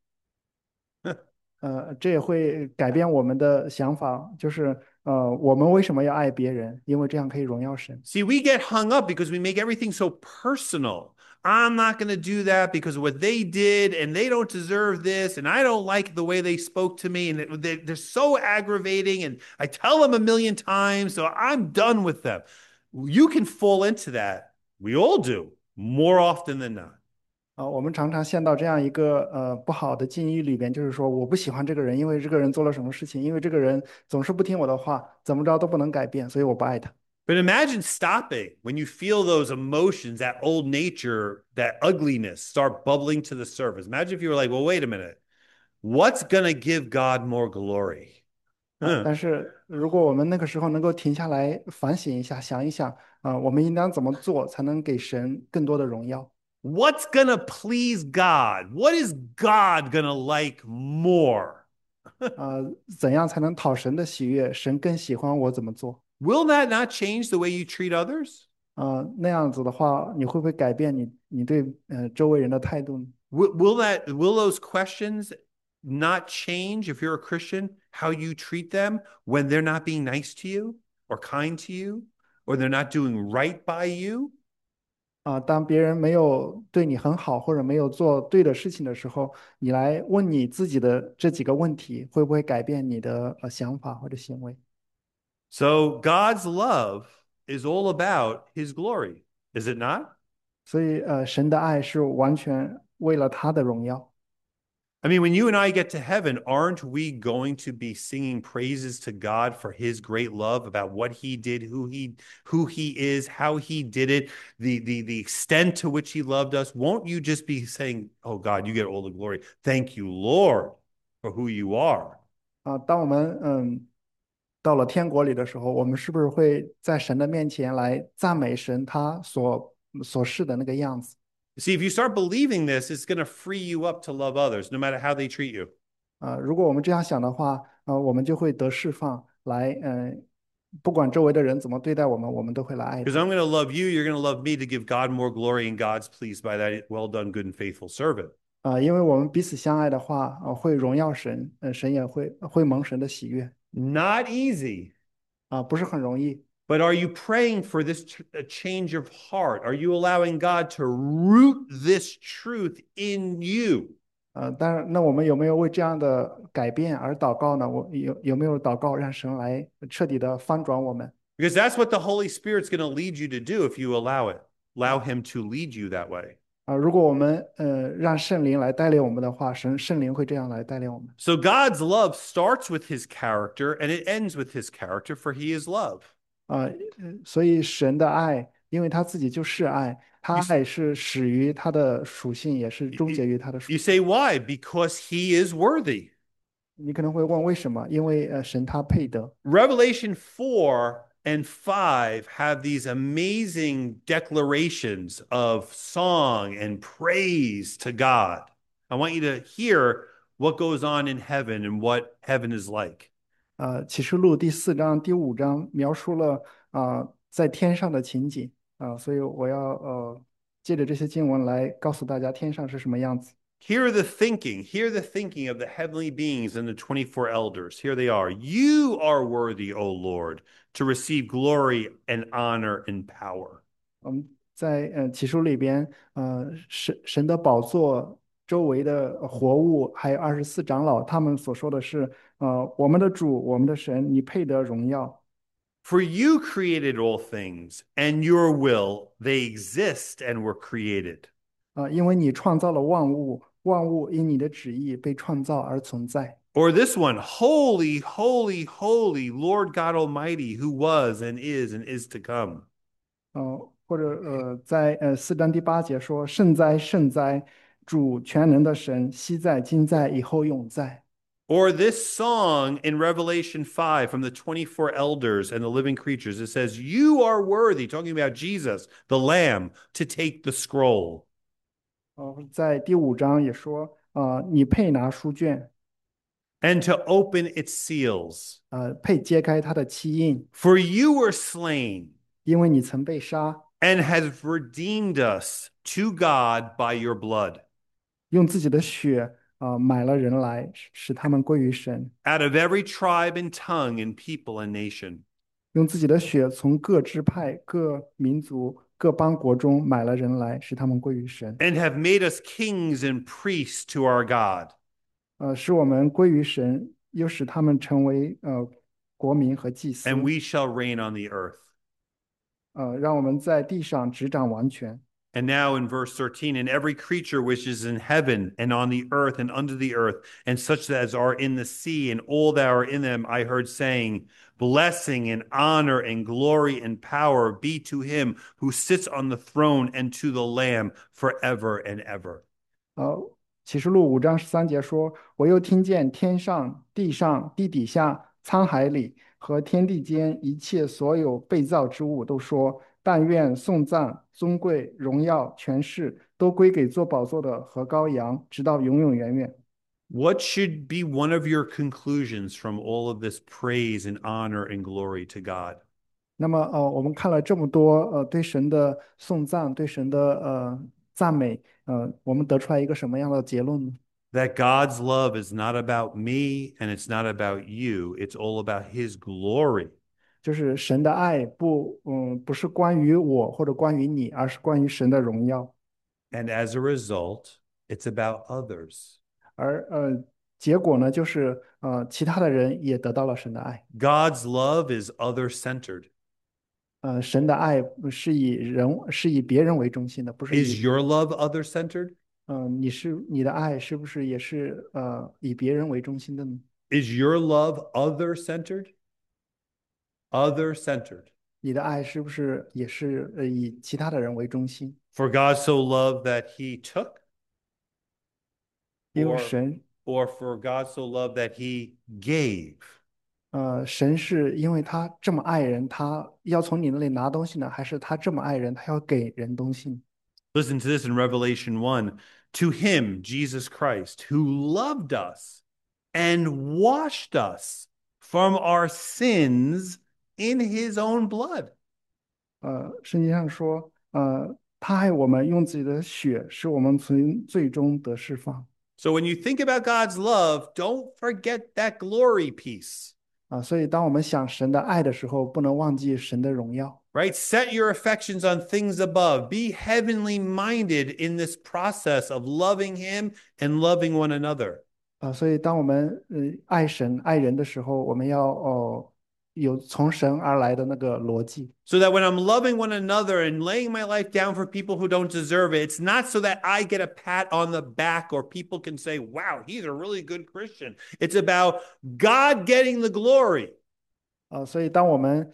这也会改变我们的想法，就是我们为什么要爱别人？因为这样可以荣耀神。 See, we get hung up because we make everything so personal. I'm not going to do that because of what they did, and they don't deserve this, and I don't like the way they spoke to me, and they're so aggravating, and I tell them a million times, so I'm done with them. You can fall into that. We all do more often than not. 我们常常陷到这样一个不好的境遇里边，就是说我不喜欢这个人，因为这个人做了什么事情，因为这个人总是不听我的话，怎么着都不能改变，所以我不爱他。 But imagine stopping when you feel those emotions, that old nature, that ugliness start bubbling to the surface. Imagine if you were like, well, wait a minute. What's going to give God more glory? 但是如果我们那个时候能够停下来反省一下，想一想，我们应当怎么做才能给神更多的荣耀？ What's going to please God? What is God going to like more? 怎样才能讨神的喜悦？神更喜欢我怎么做？ Will that not change the way you treat others? 那样子的话，你会不会改变你对周围人的态度呢？ Will those questions not change if you're a Christian how you treat them when they're not being nice to you or kind to you or they're not doing right by you? 当别人没有对你很好，或者没有做对的事情的时候，你来问你自己的这几个问题，会不会改变你的想法或者行为？ So God's love is all about his glory, is it not? 所以，神的爱是完全为了他的荣耀。 I mean, when you and I get to heaven, aren't we going to be singing praises to God for his great love about what he did, who he is, how he did it, the extent to which he loved us? Won't you just be saying, "Oh God, you get all the glory. Thank you, Lord, for who you are." 当我们到了天国里的时候，我们是不是会在神的面前来赞美神他所示的那个样子？ See, if you start believing this, it's going to free you up to love others, no matter how they treat you. 如果我们这样想的话，我们就会得释放，来，不管周围的人怎么对待我们，我们都会来爱 Because 他。 I'm going to love you, you're going to love me to give God more glory, and God's pleased by that well done, good and faithful servant. 因为我们彼此相爱的话，会荣耀神，神也会蒙神的喜悦。 Not easy. 不是很容易。 But are you praying for this change of heart? Are you allowing God to root this truth in you? 当然，那我们有没有为这样的改变而祷告呢？我有没有祷告让神来彻底的翻转我们？ Because that's what the Holy Spirit's going to lead you to do if you allow it. Allow him to lead you that way. 如果我们让圣灵来带领我们的话，圣灵会这样来带领我们。 So God's love starts with his character and it ends with his character, for he is love. 所以神的爱，因为他自己就是爱，他 You, 爱是始于他的属性，也是终结于他的属 you 性。 say, why? Because he is worthy. 你可能会问为什么？因为神他配得。 Revelation 4 and 5 have these amazing declarations of song and praise to God. I want you to hear what goes on in heaven and what heaven is like. 启示录第4章、第5章描述了在天上的情景所以我要借着这些经文来告诉大家天上是什么样子。 Hear the thinking of the heavenly beings and the 24 elders. Here they are. You are worthy, O Lord, to receive glory and honor and power. 我们在启示录里边，神的宝座周围的活物，还有24长老，他们所说的是，我们的主，我们的神，你配得荣耀。 For you created all things, and your will, they exist and were created. 因为你创造了万物，万物因你的旨意被创造而存在。 Or this one, holy, holy, holy, Lord God Almighty, who was and is to come. 或者在4章第8节说：圣哉，圣哉，主全能的神，昔在，今在，以后永在。 Or this song in Revelation 5 from the 24 elders and the living creatures. It says, you are worthy, talking about Jesus, the Lamb, to take the scroll 在第5章也说，你配拿书卷， and to open its seals. 配揭开他的七印， For you were slain 因为你曾被杀， and have redeemed us to God by your blood 用自己的血买了人来，使他们归于神， out of every tribe and tongue and people and nation. 用自己的血从各支派、各民族、各邦国中买了人来，使他们归于神， And have made us kings and priests to our God. 使我们归于神，又使他们成为国民和祭 And 司， we shall reign on the earth. 让我们在地上执掌王权。 And now in verse 13, and every creature which is in heaven and on the earth and under the earth, and such as are in the sea, and all that are in them, I heard saying, blessing and honor and glory and power be to him who sits on the throne and to the Lamb forever and ever. 启示录5章13节说：“我又听见天上、地上、地底下、沧海里和天地间一切所有被造之物都说：但愿颂赞、尊贵、荣耀、权势都归给坐宝座的和羔羊，直到永永远远。” What should be one of your conclusions from all of this praise and honor and glory to God? 那么，我们看了这么多对神的颂赞、对神的赞美，我们得出来一个什么样的结论呢？ That God's love is not about me and it's not about you. It's all about his glory. 就是神的爱不是关于我或者关于你，而是关于神的荣耀。 And as a result, it's about others. 而结果呢，就是其他的人也得到了神的爱。 God's love is other centered. 神的爱是以别人为中心的，不是 Is 以 your love other centered? 你的爱是不是也是以别人为中心的呢？ Is your love other centered? Other centered. 你的爱是不是也是以其他的人为中心？ For God so loved that he took, 因为 or, or for God so loved that he gave. 神是因为他这么爱人，他要从你那里拿东西呢，还是他这么爱人，他要给人东西呢？ Listen to this in Revelation 1. To him, Jesus Christ, who loved us and washed us from our sins in his own blood. 圣经上说，他爱我们，用自己的血使我们从最终得释放。 So when you think about God's love, don't forget that glory piece. 所以当我们想神的爱的时候，不能忘记神的荣耀。 right? Set your affections on things above. Be heavenly minded in this process of loving him and loving one another. 所以当我们爱神爱人的时候，我们要有从神而来的那个逻辑。 So that when I'm loving one another and laying my life down for people who don't deserve it, it's not so that I get a pat on the back or people can say, wow, he's a really good Christian. It's about God getting the glory. 所以当我们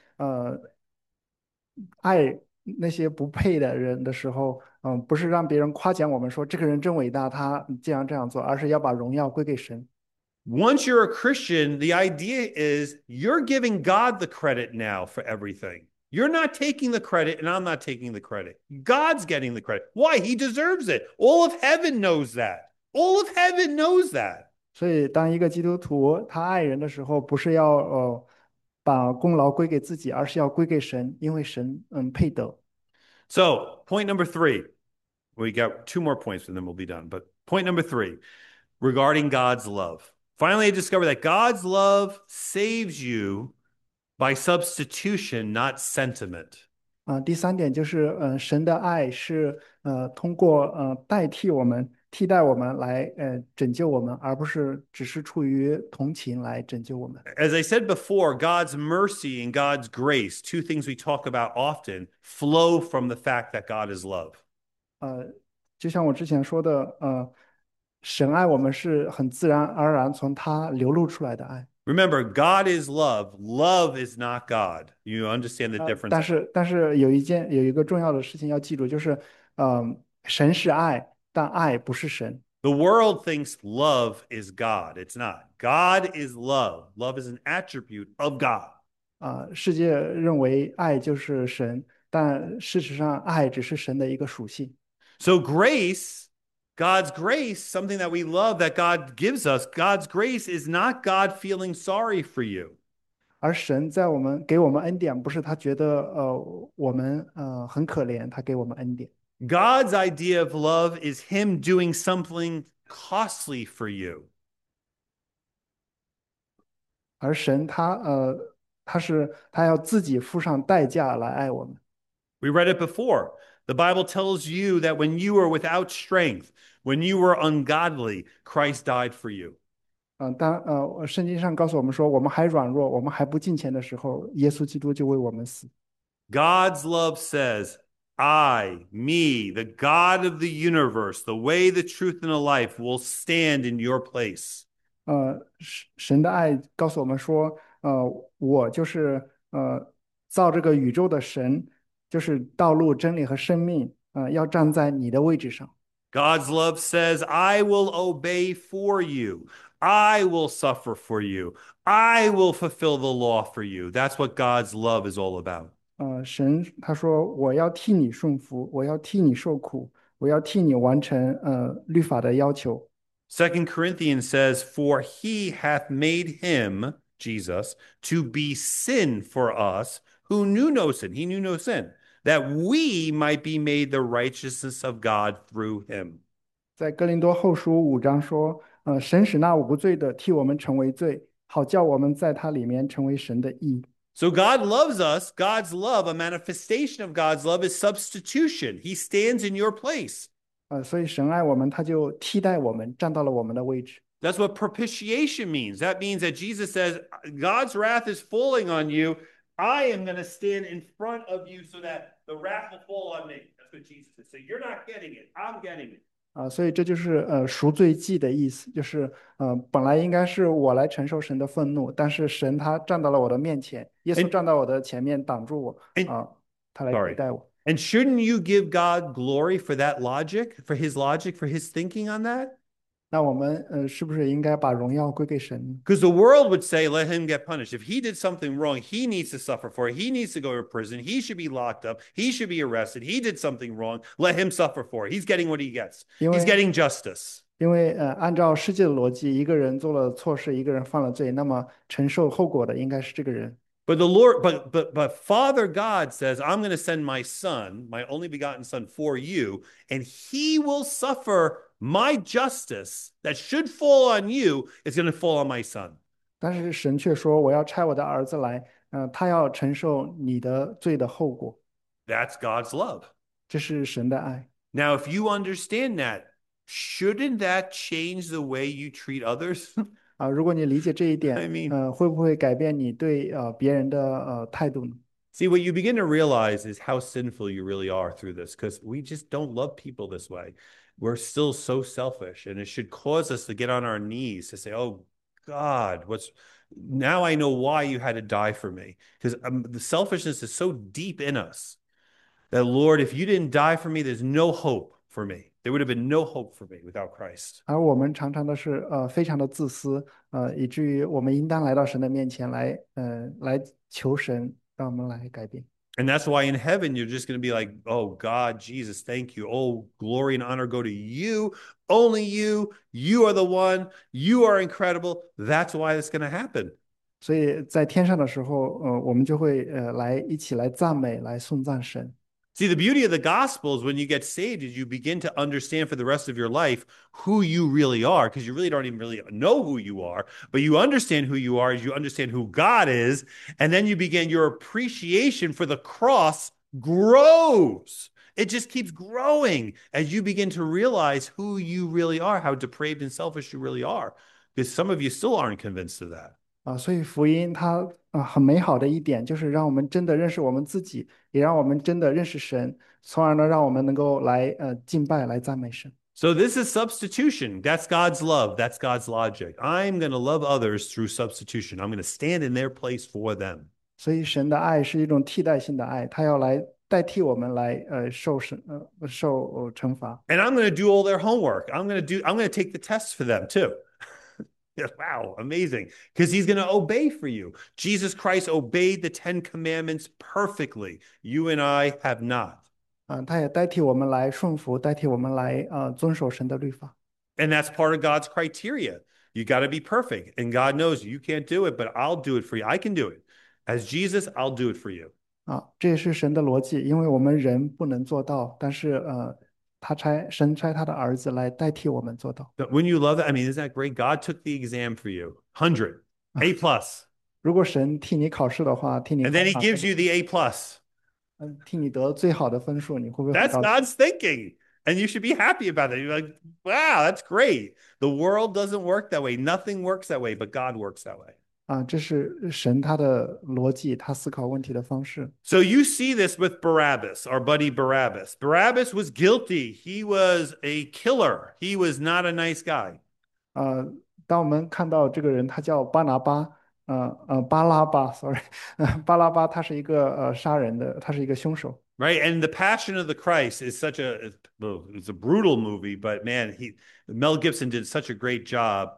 爱那些不配的人的时候，不是让别人夸奖我们说这个人真伟大，他这样做，而是要把荣耀归给神。 Once you're a Christian, the idea is you're giving God the credit now for everything. You're not taking the credit, and I'm not taking the credit. God's getting the credit. Why? He deserves it. All of heaven knows that. All of heaven knows that. 所以，当一个基督徒他爱人的时候，不是要把功劳归给自己，而是要归给神，因为神配得。 So, point number three, we got two more points and then we'll be done. But point number three, regarding God's love. Finally, I discovered that God's love saves you by substitution, not sentiment. 第三点就是，神的爱是通过代替我们、替代我们来拯救我们，而不是只是出于同情来拯救我们。 As I said before, God's mercy and God's grace, two things we talk about often, flow from the fact that God is love. 就像我之前说的，神爱我们是很自然而然从他流露出来的爱。 Remember, God is love. Love is not God. You understand the difference? 但是有一个重要的事情要记住，就是神是爱，但爱不是神。 The world thinks love is God. It's not. God is love. Love is an attribute of God. 世界认为爱就是神，但事实上爱只是神的一个属性。 So, grace, God's grace, something that we love that God gives us, God's grace is not God feeling sorry for you. 而神在给我们恩典，不是他觉得我们很可怜，他给我们恩典。 God's idea of love is Him doing something costly for you. 而神他要自己付上代价来爱我们。 We read it before. The Bible tells you that when you were without strength, when you were ungodly, Christ died for you. 圣经上告诉我们说，我们还软弱，我们还不敬虔的时候，耶稣基督就为我们死。 God's love says, I, me, the God of the universe, the way, the truth, and the life will stand in your place. 神的爱告诉我们说，我就是造这个宇宙的神，就是道路、真理和生命，要站在你的位置上。 God's love says, I will obey for you. I will suffer for you. I will fulfill the law for you. That's what God's love is all about. 神他说我要替你顺服，我要替你受苦，我要替你完成律法的要求。 Second Corinthians says, For he hath made him, Jesus, to be sin for us who knew no sin. He knew no sin, that we might be made the righteousness of God through him. 在哥林多后书5章说，神使那无罪的替我们成为罪，好叫我们在他里面成为神的义。 So God loves us. God's love, a manifestation of God's love, is substitution. He stands in your place. 所以神爱我们，他就替代我们，站到了我们的位置。 That's what propitiation means. That means that Jesus says, God's wrath is falling on you. I am going to stand in front of you so that the wrath will fall on me. That's what Jesus says. So you're not getting it. I'm getting it. 所以这就是赎罪祭的意思，就是本来应该是我来承受神的愤怒，但是神他站到了我的面前，耶稣 And, 站到我的前面挡住我 and 他来替 sorry. 代我。 And shouldn't you give God glory for that logic, for his thinking on that? 那我们是不是应该把荣耀归给神呢？ Because the world would say, let him get punished. If he did something wrong, he needs to suffer for it. He needs to go to prison. He should be locked up. He should be arrested. He did something wrong. Let him suffer for it. He's getting what he gets. 因 He's 为 getting justice. 因为按照世界的逻辑，一个人做了错事，一个人犯了罪，那么承受后果的应该是这个人。 But the Lord, but Father God says, I'm going to send my son, my only begotten son, for you, and he will suffer my justice that should fall on you is going to fall on my son. 但是神却说，我要差我的儿子来， 他要承受你的罪的后果， That's God's love. 这是神的爱。 Now, if you understand that, shouldn't that change the way you treat others? 如果你理解这一 I 点， mean, 会不会改变你对别人的态度呢？ see, what you begin to realize is how sinful you really are through this because we just don't love people this way. We're still so selfish, and it should cause us to get on our knees to say, "Oh God, what's now I know why you had to die for me." Because the selfishness is so deep in us that, Lord, if you didn't die for me, there's no hope for me. There would have been no hope for me without Christ. 而我们常常的是非常的自私，以至于我们应当来到神的面前来求神，让我们来改变。 And that's why in heaven, you're just going to be like, oh, God, Jesus, thank you. Oh, glory and honor go to you. Only you. You are the one. You are incredible. That's why it's going to happen. 所以在天上的时候，我们就会一起来赞美，来颂赞神。 See, the beauty of the gospel is when you get saved, is you begin to understand for the rest of your life who you really are, because you really don't even really know who you are, but you understand who you are as you understand who God is, and then you begin your appreciation for the cross grows. It just keeps growing as you begin to realize who you really are, how depraved and selfish you really are, because some of you still aren't convinced of that. 所以福音它很美好的一点就是让我们真的认识我们自己，也让我们真的认识神，从而呢让我们能够来敬拜、来赞美神。 So this is substitution. That's God's love. That's God's logic. I'm going to love others through substitution. I'm going to stand in their place for them. 所以神的爱是一种替代性的爱，他要来代替我们来受惩罚。 And I'm going to do all their homework. I'm going to take the tests for them too. Wow, amazing. Because he's going to obey for you. Jesus Christ obeyed the 10 commandments perfectly. You and I have not. 他也代替我们来顺服，代替我们来遵守神的律法。 And that's part of God's criteria. You got to be perfect. And God knows you can't do it, but I'll do it for you. I can do it. As Jesus, I'll do it for you. 这也是神的逻辑，因为我们人不能做到，但是神差他的儿子来代替我们做到。 But when you love that, I mean, isn't that great? God took the exam for you. 100, A plus. 如果神替你考试的话，替你 And 考 then he 满 gives 分， you the A plus. 替你得最好的分数，你会不会很 That's 高兴？ God's thinking. And you should be happy about it. You're like, wow, that's great. The world doesn't work that way. Nothing works that way, but God works that way. 这是神他的逻辑，他思考问题的方式。 So you see this with Barabbas, our buddy Barabbas. Barabbas was guilty. He was a killer. He was not a nice guy. 当我们看到这个人，他叫巴拉巴，sorry，巴拉巴，他是一个杀人的，他是一个凶手。 Right. And the Passion of the Christ is such a well, it's a brutal movie, but man, Mel Gibson did such a great job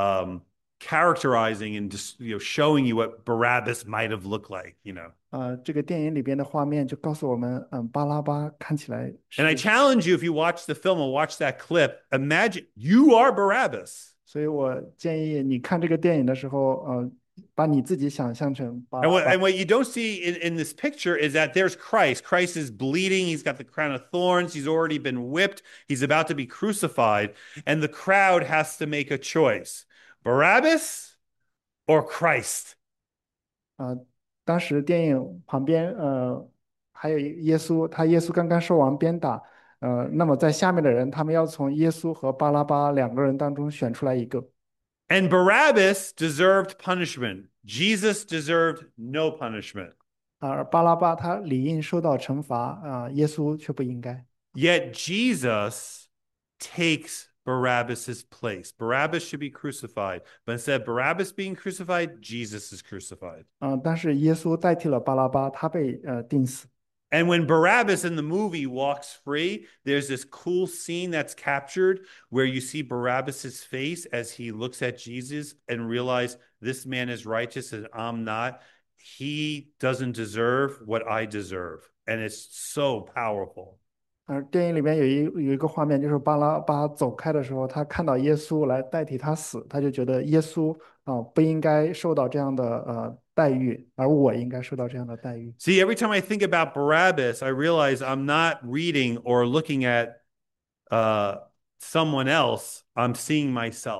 characterizing and just showing you what Barabbas might have looked like. 这个电影里边的画面就告诉我们，巴拉巴看起来 And I 是， challenge you if you watch the film or watch that clip, imagine you are Barabbas. 所以我建议你看这个电影的时候，把你自己想象成巴 And 拉 what, 巴。 and what you don't see in this picture is that there's Christ. Christ is bleeding. He's got the crown of thorns. He's already been whipped. He's about to be crucified. And the crowd has to make a choice Barabbas or Christ. 当时电影旁边还有耶稣，耶稣刚刚受完鞭打，那么在下面的人，他们要从耶稣和巴拉巴两个人当中选出来一个。 And Barabbas deserved punishment. Jesus deserved no punishment. 而巴拉巴他理应受到惩罚，耶稣却不应该。 Yet Jesus takes Barabbas's place. Barabbas should be crucified, but instead of Barabbas being crucified, Jesus is crucified. 但是耶稣代替了巴拉巴，他被钉死。 And when Barabbas in the movie walks free, there's this cool scene that's captured where you see Barabbas's face as he looks at Jesus and realize this man is righteous and I'm not. He doesn't deserve what I deserve. And it's so powerful. 电影里面有一个画面，就是巴拉巴走开的时候，他看到耶稣来代替他死，他就觉得耶稣不应该受到这样的待遇，而我应该受到这样的待遇。 See, every time I think about Barabbas, I realize I'm not reading or looking at someone else. I'm seeing myself.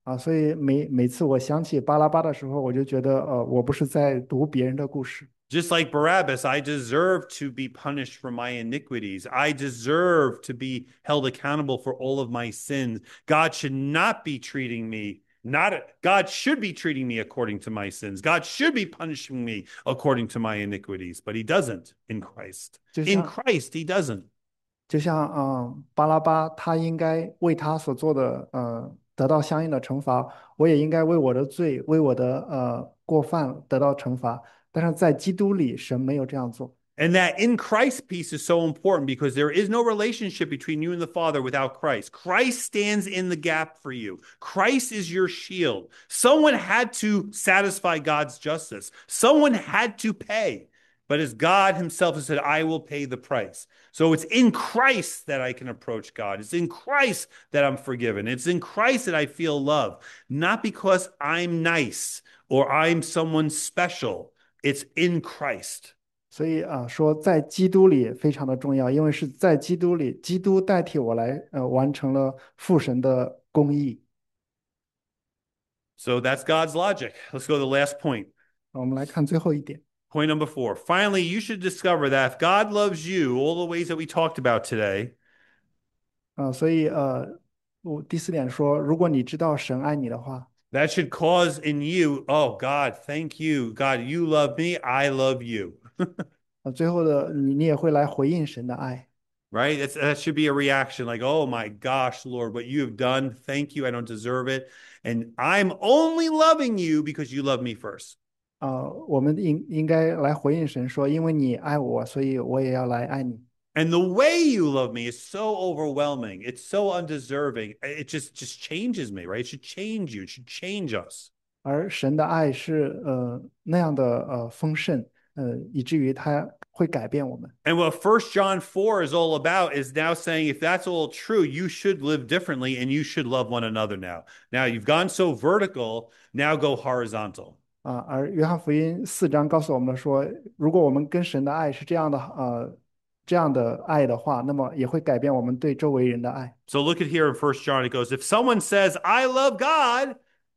所以每次我想起巴拉巴的时候，我就觉得我不是在读别人的故事。 Just like Barabbas, I deserve to be punished for my iniquities. I deserve to be held accountable for all of my sins. God should not be treating me not God should be treating me according to my sins. God should be punishing me according to my iniquities, but he doesn't in Christ. 就 In 像 Christ he doesn't. 就像巴拉巴他应该为他所做的得到相应的惩罚，我也应该为我的罪为我的过犯得到惩罚。但是在基督里，神没有这样做。 And that in Christ piece is so important because there is no relationship between you and the Father without Christ. Christ stands in the gap for you. Christ is your shield. Someone had to satisfy God's justice, someone had to pay. But as God himself has said, I will pay the price. So it's in Christ that I can approach God. It's in Christ that I'm forgiven. It's in Christ that I feel love, not because I'm nice or I'm someone special. It's in Christ. 所以说在基督里非常的重要，因为是在基督里，基督代替我来完成了父神的公义。 So that's God's logic. Let's go to the last point. 我们来看最后一点。 Point number 4. Finally, you should discover that if God loves you, all the ways that we talked about today, 所以我第四点说，如果你知道神爱你的话， that should cause in you, oh, God, thank you. God, you love me. I love you. 最后的你也会来回应神的爱。 Right? That should be a reaction like, oh my gosh, Lord, what you have done. Thank you. I don't deserve it. And I'm only loving you because you love me first. 我们应该来回应神说，因为你爱我，所以我也要来爱你。 And the way you love me is so overwhelming. It's so undeserving. It just changes me, right? It should change you. It should change us. 而神的爱是那样的丰盛，以至于他会改变我们。 And what First John 4 is all about is now saying if that's all true, you should live differently and you should love one another now. Now you've gone so vertical, now go horizontal. 而约翰福音4章告诉我们说，如果我们跟神的爱是这样的爱的话，那么也会改变我们对周围人的爱。 So look at here in First John, it goes, if someone says, I love God,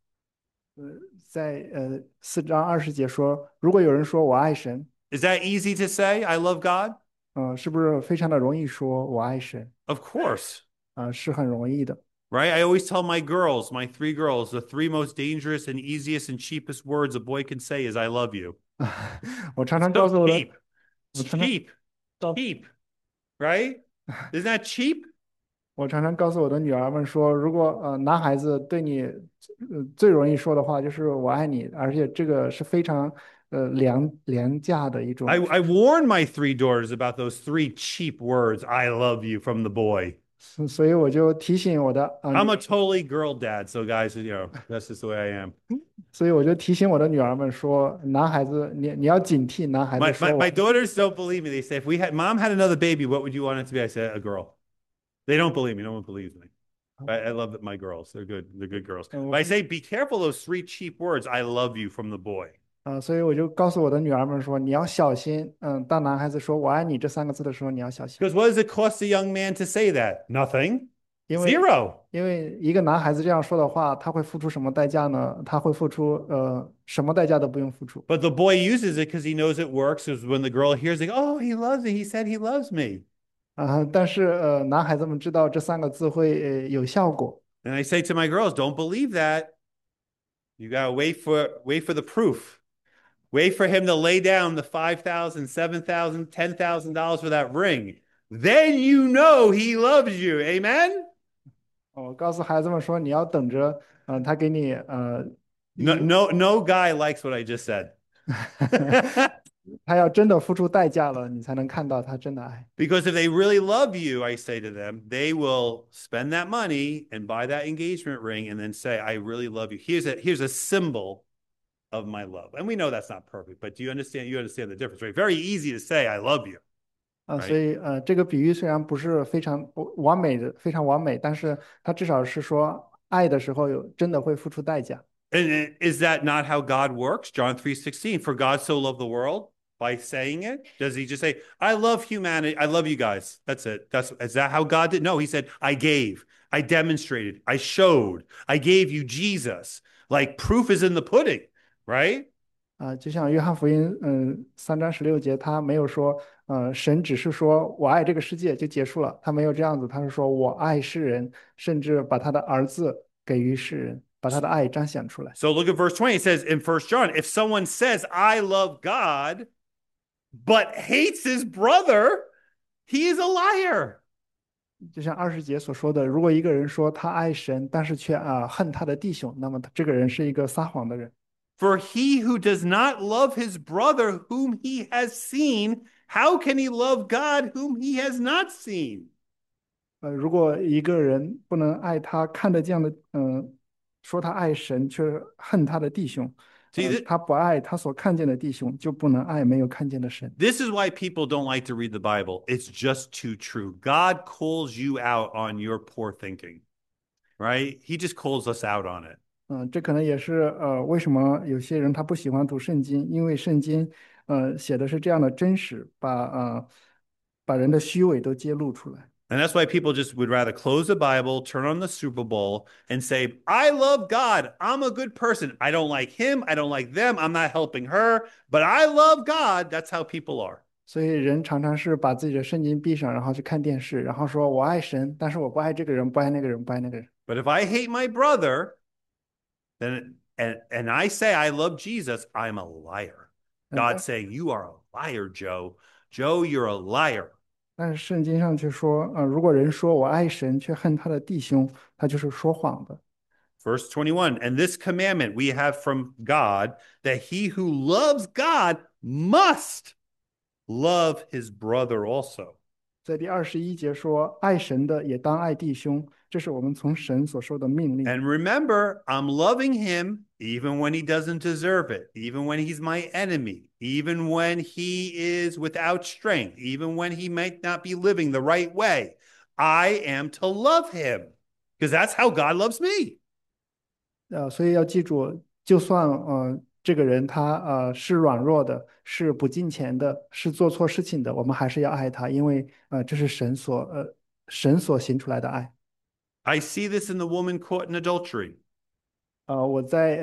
在4章20节说，如果有人说我爱神， is that easy to say? I love God? 是不是非常的容易说我爱神？ Of course. 是很容易的。 Right? I always tell my girls, my 3 girls, the 3 most dangerous and easiest and cheapest words a boy can say is I love you. 我常 It's 常 so 告诉我的， cheap. 我 It's 常常 cheap. 告 Cheap. Right? Isn't that cheap? 我常常告诉我的女儿们说，如果男孩子对你最容易说的话就是我爱你，而且这个是非常廉价的一 I, 种， I warned my 3 daughters about those 3 cheap words, I love you, from the boy. 所以我就提醒我的 I'm a totally girl dad. So, guys, that's just the way I am. 所以我就提醒我的女儿们说，男孩子你要警惕男孩子 My, 说 my, 我 my daughters don't believe me. They say, if mom had another baby, what would you want it to be? I said, a girl. They don't believe me. No one believes me. I love my girls. They're good. They're good girls. But I say, be careful those 3 cheap words. I love you from the boy. 所以我就告诉我的女儿们说，你要小心，当男孩子说我爱你这3个字的时候，你要小心， Because what does it cost a young man to say that? Nothing. 因为 Zero. 因为一个男孩子这样说的话，他会付出什么代价呢？他会付出什么代价都不用付出。 But the boy uses it because he knows it works. Because when the girl hears it, oh, he loves me. He said he loves me. 但是男孩子们知道这3个字会有效果。 And I say to my girls, don't believe that. You gotta wait for the proof. Wait for him to lay down the $5,000, $7,000, $10,000 for that ring. Then you know he loves you. Amen. 我告诉孩子们说，你要等着，他给你 No guy likes what I just said. 他要真的付出代价了，你才能看到他真的爱。 Because if they really love you, I say to them, they will spend that money and buy that engagement ring and then say, I really love you. Here's a symbol of my love. And we know that's not perfect, but do you understand? You understand the difference, right? Very easy to say, I love you. 所以这个比喻虽然不是非常完美的，非常完美，但是它至少是说爱的时候真的会付出代价。 And is that not how God works? John 3:16, for God so loved the world. by saying it? Does he just say, I love humanity. I love you guys. That's it. Is that how God did? No, he said, I gave, I demonstrated, I showed, I gave you Jesus. Like proof is in the pudding, right? 就像约翰福音3章16节，他没有说神只是说我爱这个世界就结束了，他没有这样子，他是说我爱世人，甚至把他的儿子给予世人，把他的爱彰显出来。 So look at verse 20. It says in First John, if someone says, I love God, but hates his brother, he is a liar. 就像20节所说的，如果一个人说他爱神，但是却恨他的弟兄，那么他这个人是一个撒谎的人。 For he who does not love his brother whom he has seen, how can he love God whom he has not seen? 如果一个人不能爱他看得见的，说他爱神，却恨他的弟兄， See, 他不爱他所看见的弟兄，就不能爱没有看见的神。 this is why people don't like to read the Bible. It's just too true. God calls you out on your poor thinking, right? He just calls us out on it. 这可能也是为什么有些人他不喜欢读圣经，因为圣经写的是这样的真实，把人的虚伪都揭露出来。 And that's why people just would rather close the Bible, turn on the Super Bowl, and say, I love God. I'm a good person. I don't like him. I don't like them. I'm not helping her, but I love God. That's how people are. 所以人常常是把自己的圣经闭上，然后去看电视，然后说我爱神，但是我不爱这个人，不爱那个人，不爱那个人。 But if I hate my brother, then and I say I love Jesus, I'm a liar. 但 God saying, You are a liar, Joe. Joe, you're a liar. 但是圣经上却说，如果人说我爱神，却恨他的弟兄，他就是说谎的。 Verse 21, and this commandment we have from God that he who loves God must love his brother also. 在第21节说，爱神的也当爱弟兄，这是我们从神所受的命令。 And remember, I'm loving him even when he doesn't deserve it, even when he's my enemy, even when he is without strength, even when he might not be living the right way. I am to love him because that's how God loves me. 所以要记住，就算这个人他是软弱的，是不敬虔的，是做错事情的，我们还是要爱他，因为这是神所行出来的爱。 I see this in the woman caught in adultery. 我在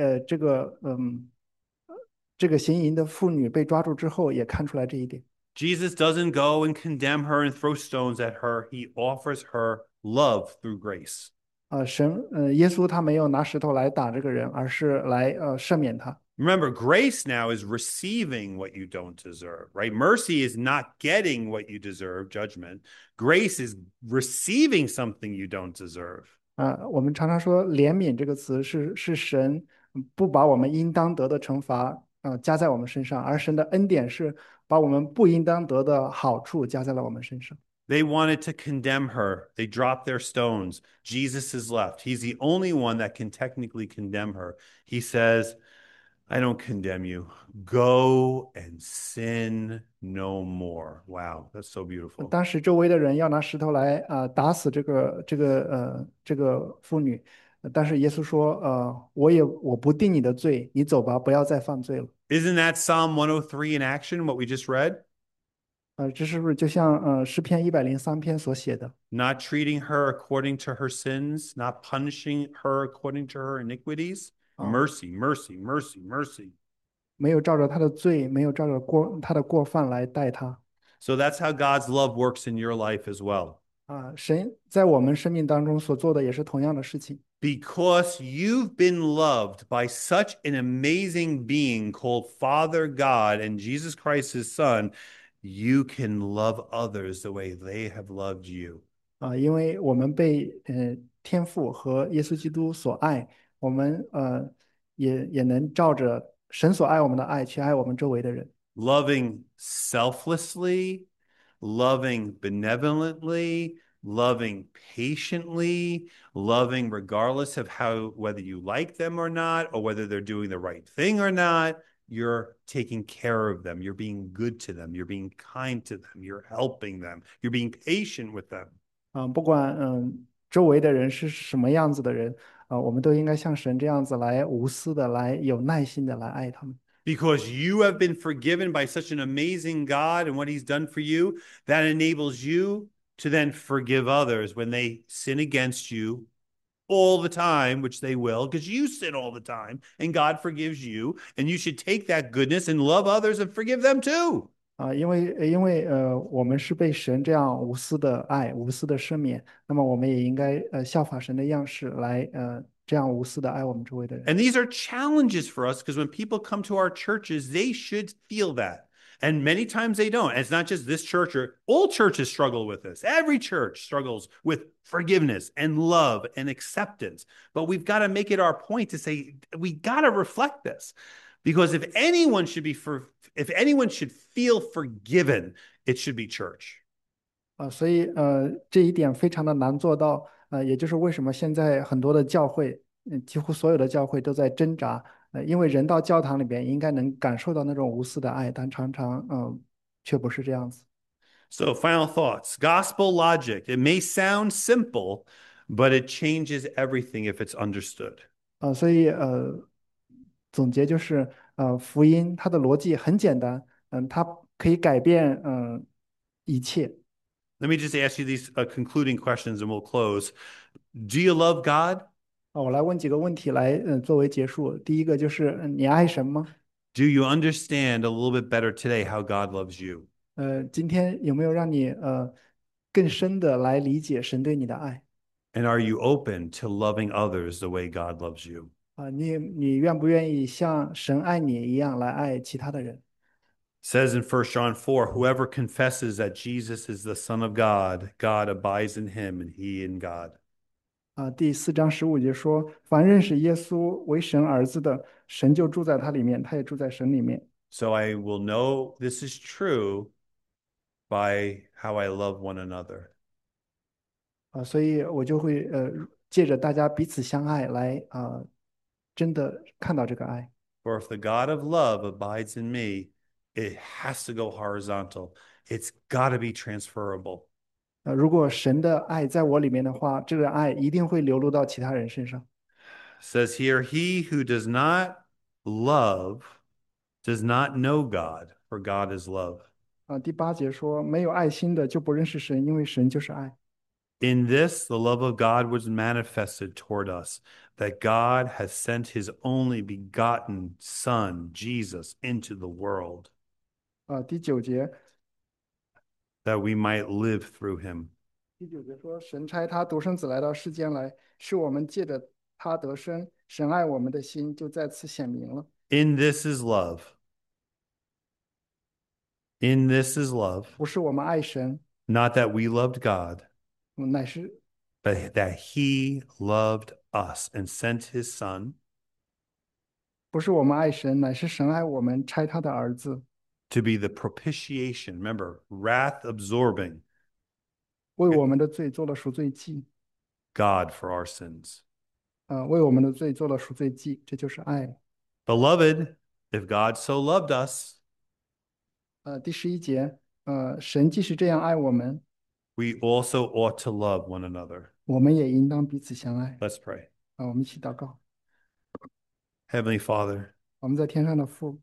这个行淫的妇女被抓住之后，也看出来这一点。 Jesus doesn't go and condemn her and throw stones at her. He offers her love through grace. 耶稣他没有拿石头来打这个人，而是来赦免他。 Remember, grace now is receiving what you don't deserve, right? Mercy is not getting what you deserve, judgment. Grace is receiving something you don't deserve. 我们常常说怜悯这个词是神不把我们应当得的惩罚加在我们身上，而神的恩典是把我们不应当得的好处加在了我们身上。 They wanted to condemn her. They dropped their stones. Jesus is left. He's the only one that can technically condemn her. He says, I don't condemn you. Go and sin no more. Wow, that's so beautiful. 当时周围的人要拿石头来打死这个妇女，但是耶稣说我不定你的罪，你走吧，不要再犯罪了。 Isn't that Psalm 103 in action, what we just read? 这是不是就像诗篇103篇所写的？ Not treating her according to her sins, not punishing her according to her iniquities. 啊、 Mercy, mercy, mercy, mercy. 没有照着他的罪，没有照着他的过犯来待他。 So that's how God's love works in your life as well. 神在我们生命当中所做的也是同样的事情。 Because you've been loved by such an amazing being called Father God and Jesus Christ, his son, you can love others the way they have loved you. 因为我们被天父和耶稣基督所爱，我们也能照着神所爱我们的爱去爱我们周围的人。 Loving selflessly, loving benevolently, loving patiently, loving regardless of whether you like them or not, or whether they're doing the right thing or not. You're taking care of them. You're being good to them. You're being kind to them. You're helping them. You're being patient with them. 不管周围的人是什么样子的人，我们都应该像神这样子来无私的来有耐心的来爱他们。 Because you have been forgiven by such an amazing God and what he's done for you, that enables you to then forgive others when they sin against you all the time, which they will, because you sin all the time, and God forgives you. And you should take that goodness and love others and forgive them too. 我们是被神这样无私的爱、无私的赦免，那么我们也应该效法神的样式来这样无私的爱我们周围的人。 And these are challenges for us because when people come to our churches, they should feel that. And many times they don't. And it's not just this church, or all churches struggle with this. Every church struggles with forgiveness and love and acceptance. But we've got to make it our point to say we got to reflect this. Because if anyone should feel forgiven, it should be church. 所以这一点非常的难做到，也就是为什么现在很多的教会，几乎所有的教会都在挣扎，因为人到教堂里边应该能感受到那种无私的爱，但常常却不是这样子。 So, final thoughts. Gospel logic. It may sound simple, but it changes everything if it's understood. 所以总结就是福音它的逻辑很简单，它可以改变一切。 Let me just ask you these concluding questions and we'll close. Do you love God? 我来问几个问题来作为结束。第一个就是你爱神吗？ Do you understand a little bit better today how God loves you? 今天有没有让你更深的来理解神对你的爱？ And are you open to loving others the way God loves you? 你愿不愿意像神爱你一样来爱其他的人？ It says in 1 John 4, whoever confesses that Jesus is the Son of God, God abides in him and he in God. 第4章15节说，凡认识耶稣为神儿子的，神就住在他里面，他也住在神里面。 So I will know this is true by how I love one another. 所以我就会借着大家彼此相爱来真的看到这个爱。 For if the God of love abides in me, it has to go horizontal. It's got to be transferable. 如果神的爱在我里面的话，这个爱一定会流露到其他人身上。 It says here, he who does not love does not know God, for God is love. 第8节说，没有爱心的就不认识神，因为神就是爱。 In this, the love of God was manifested toward us, that God has sent his only begotten Son, Jesus, into the world, 第9节， that we might live through him. 说，神差他独生子来到世间来，是我们借着他得生，神爱我们的心就在此显明了。 In this is love. In this is love, 不是我们爱神， not that we loved God, 乃是 but that he loved us and sent his Son 不是我们爱神，乃是神爱我们，差他的儿子 to be the propitiation. Remember, wrath absorbing 为我们的罪做了赎罪祭， God for our sins. 为我们的罪做了赎罪祭，这就是爱。 Beloved, if God so loved us, 第11节，神既是这样爱我们， we also ought to love one another. 我们也应当彼此相爱。 Let's pray. 我们一起祷告。 Heavenly Father, 我们在天上的父，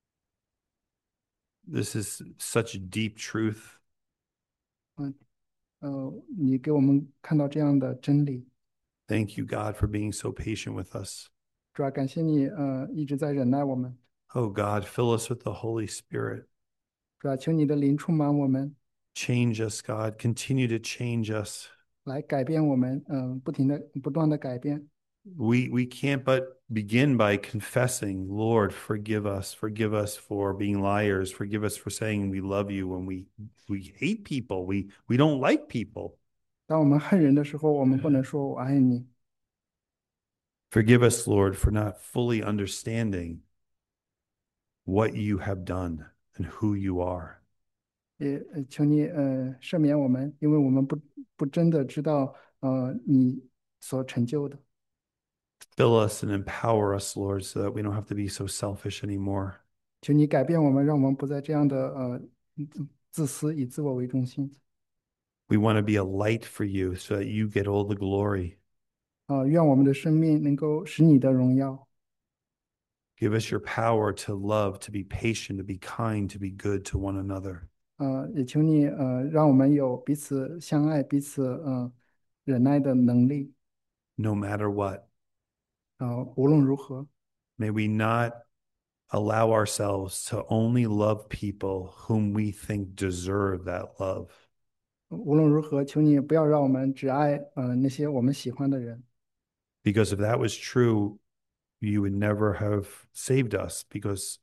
this is such deep truth. 嗯你给我们看到这样的真理， Thank you, God, for being so patient with us. 主要感谢你，一直在忍耐我们， Oh, God, fill us with the Holy Spirit. 主要求你的灵充满我们， Change us, God. Continue to change us. 来改变我们，不断的改变。 We can't but begin by confessing, Lord, forgive us for being liars, forgive us for saying we love you when we hate people, we don't like people. 当我们恨人的时候，我们不能说我爱你。 Forgive us, Lord, for not fully understanding what you have done and who you are. 也求你赦免我们，因为我们不真的知道你所成就的。 Fill us and empower us, Lord, so that we don't have to be so selfish anymore. 求你改变我们，让我们不再这样的自私，以自我为中心。 We want to be a light for you so that you get all the glory. 愿我们的生命能够使你的荣耀。 Give us your power to love, to be patient, to be kind, to be good to one another, 也求你让我们有彼此相爱、彼此忍耐的能力。 no matter what. 无论如何， May we not allow ourselves to only love people whom we think deserve that love. 无论如何，求你不要让我们只爱那些我们喜欢的人。 Because if that was true, you would never have saved us because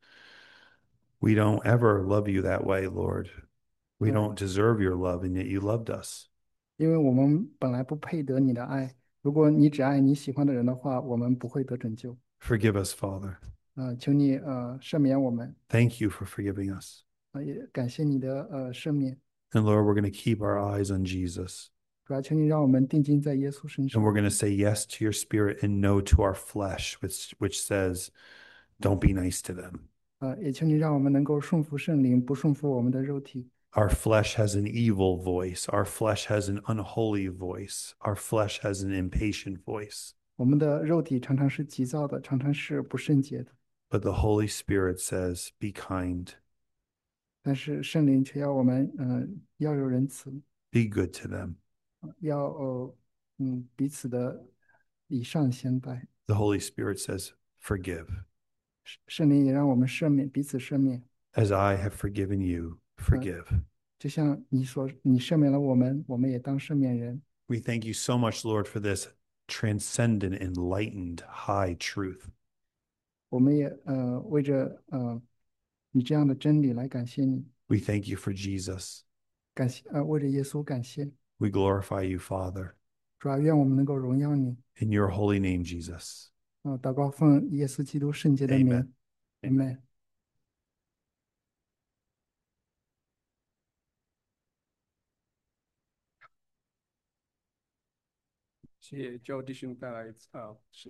we don't ever love you that way, Lord. We 对， don't deserve your love, and yet you loved us. 因为我们本来不配得你的爱。如果你只爱你喜欢的人的话，我们不会得拯救。 Forgive us, Father. 求你赦免我们。 Thank you for forgiving us. 也感谢你的赦免。 And Lord, we're going to keep our eyes on Jesus. 主要求你让我们定睛在耶稣身 And 上。 we're going to say yes to your spirit and no to our flesh, which says, don't be nice to them. 也求你让我们能够顺服圣灵，不顺服我们的肉体。 Our flesh has an evil voice. Our flesh has an unholy voice. Our flesh has an impatient voice. 我们的肉体常常是急躁的，常常是不圣洁的， But the Holy Spirit says, be kind, 但是圣灵却要我们要有仁慈， be good to them. 要彼此的以善相待。 The Holy Spirit says, forgive. 圣灵也让我们赦免，彼此赦免。 As I have forgiven you, 嗯、 forgive. 就像你赦免了我们，我们也当赦免人。 We thank you so much, Lord, for this transcendent, enlightened, high truth. 我们也为着你这样的真理来感谢你， We thank you for Jesus. 为着耶稣感谢。 We glorify you, Father. 主要愿我们能够荣耀你。 In your holy name, Jesus. 祷告奉耶稣基督圣洁的 Amen. 名，Amen。 谢谢 Joe 弟兄带来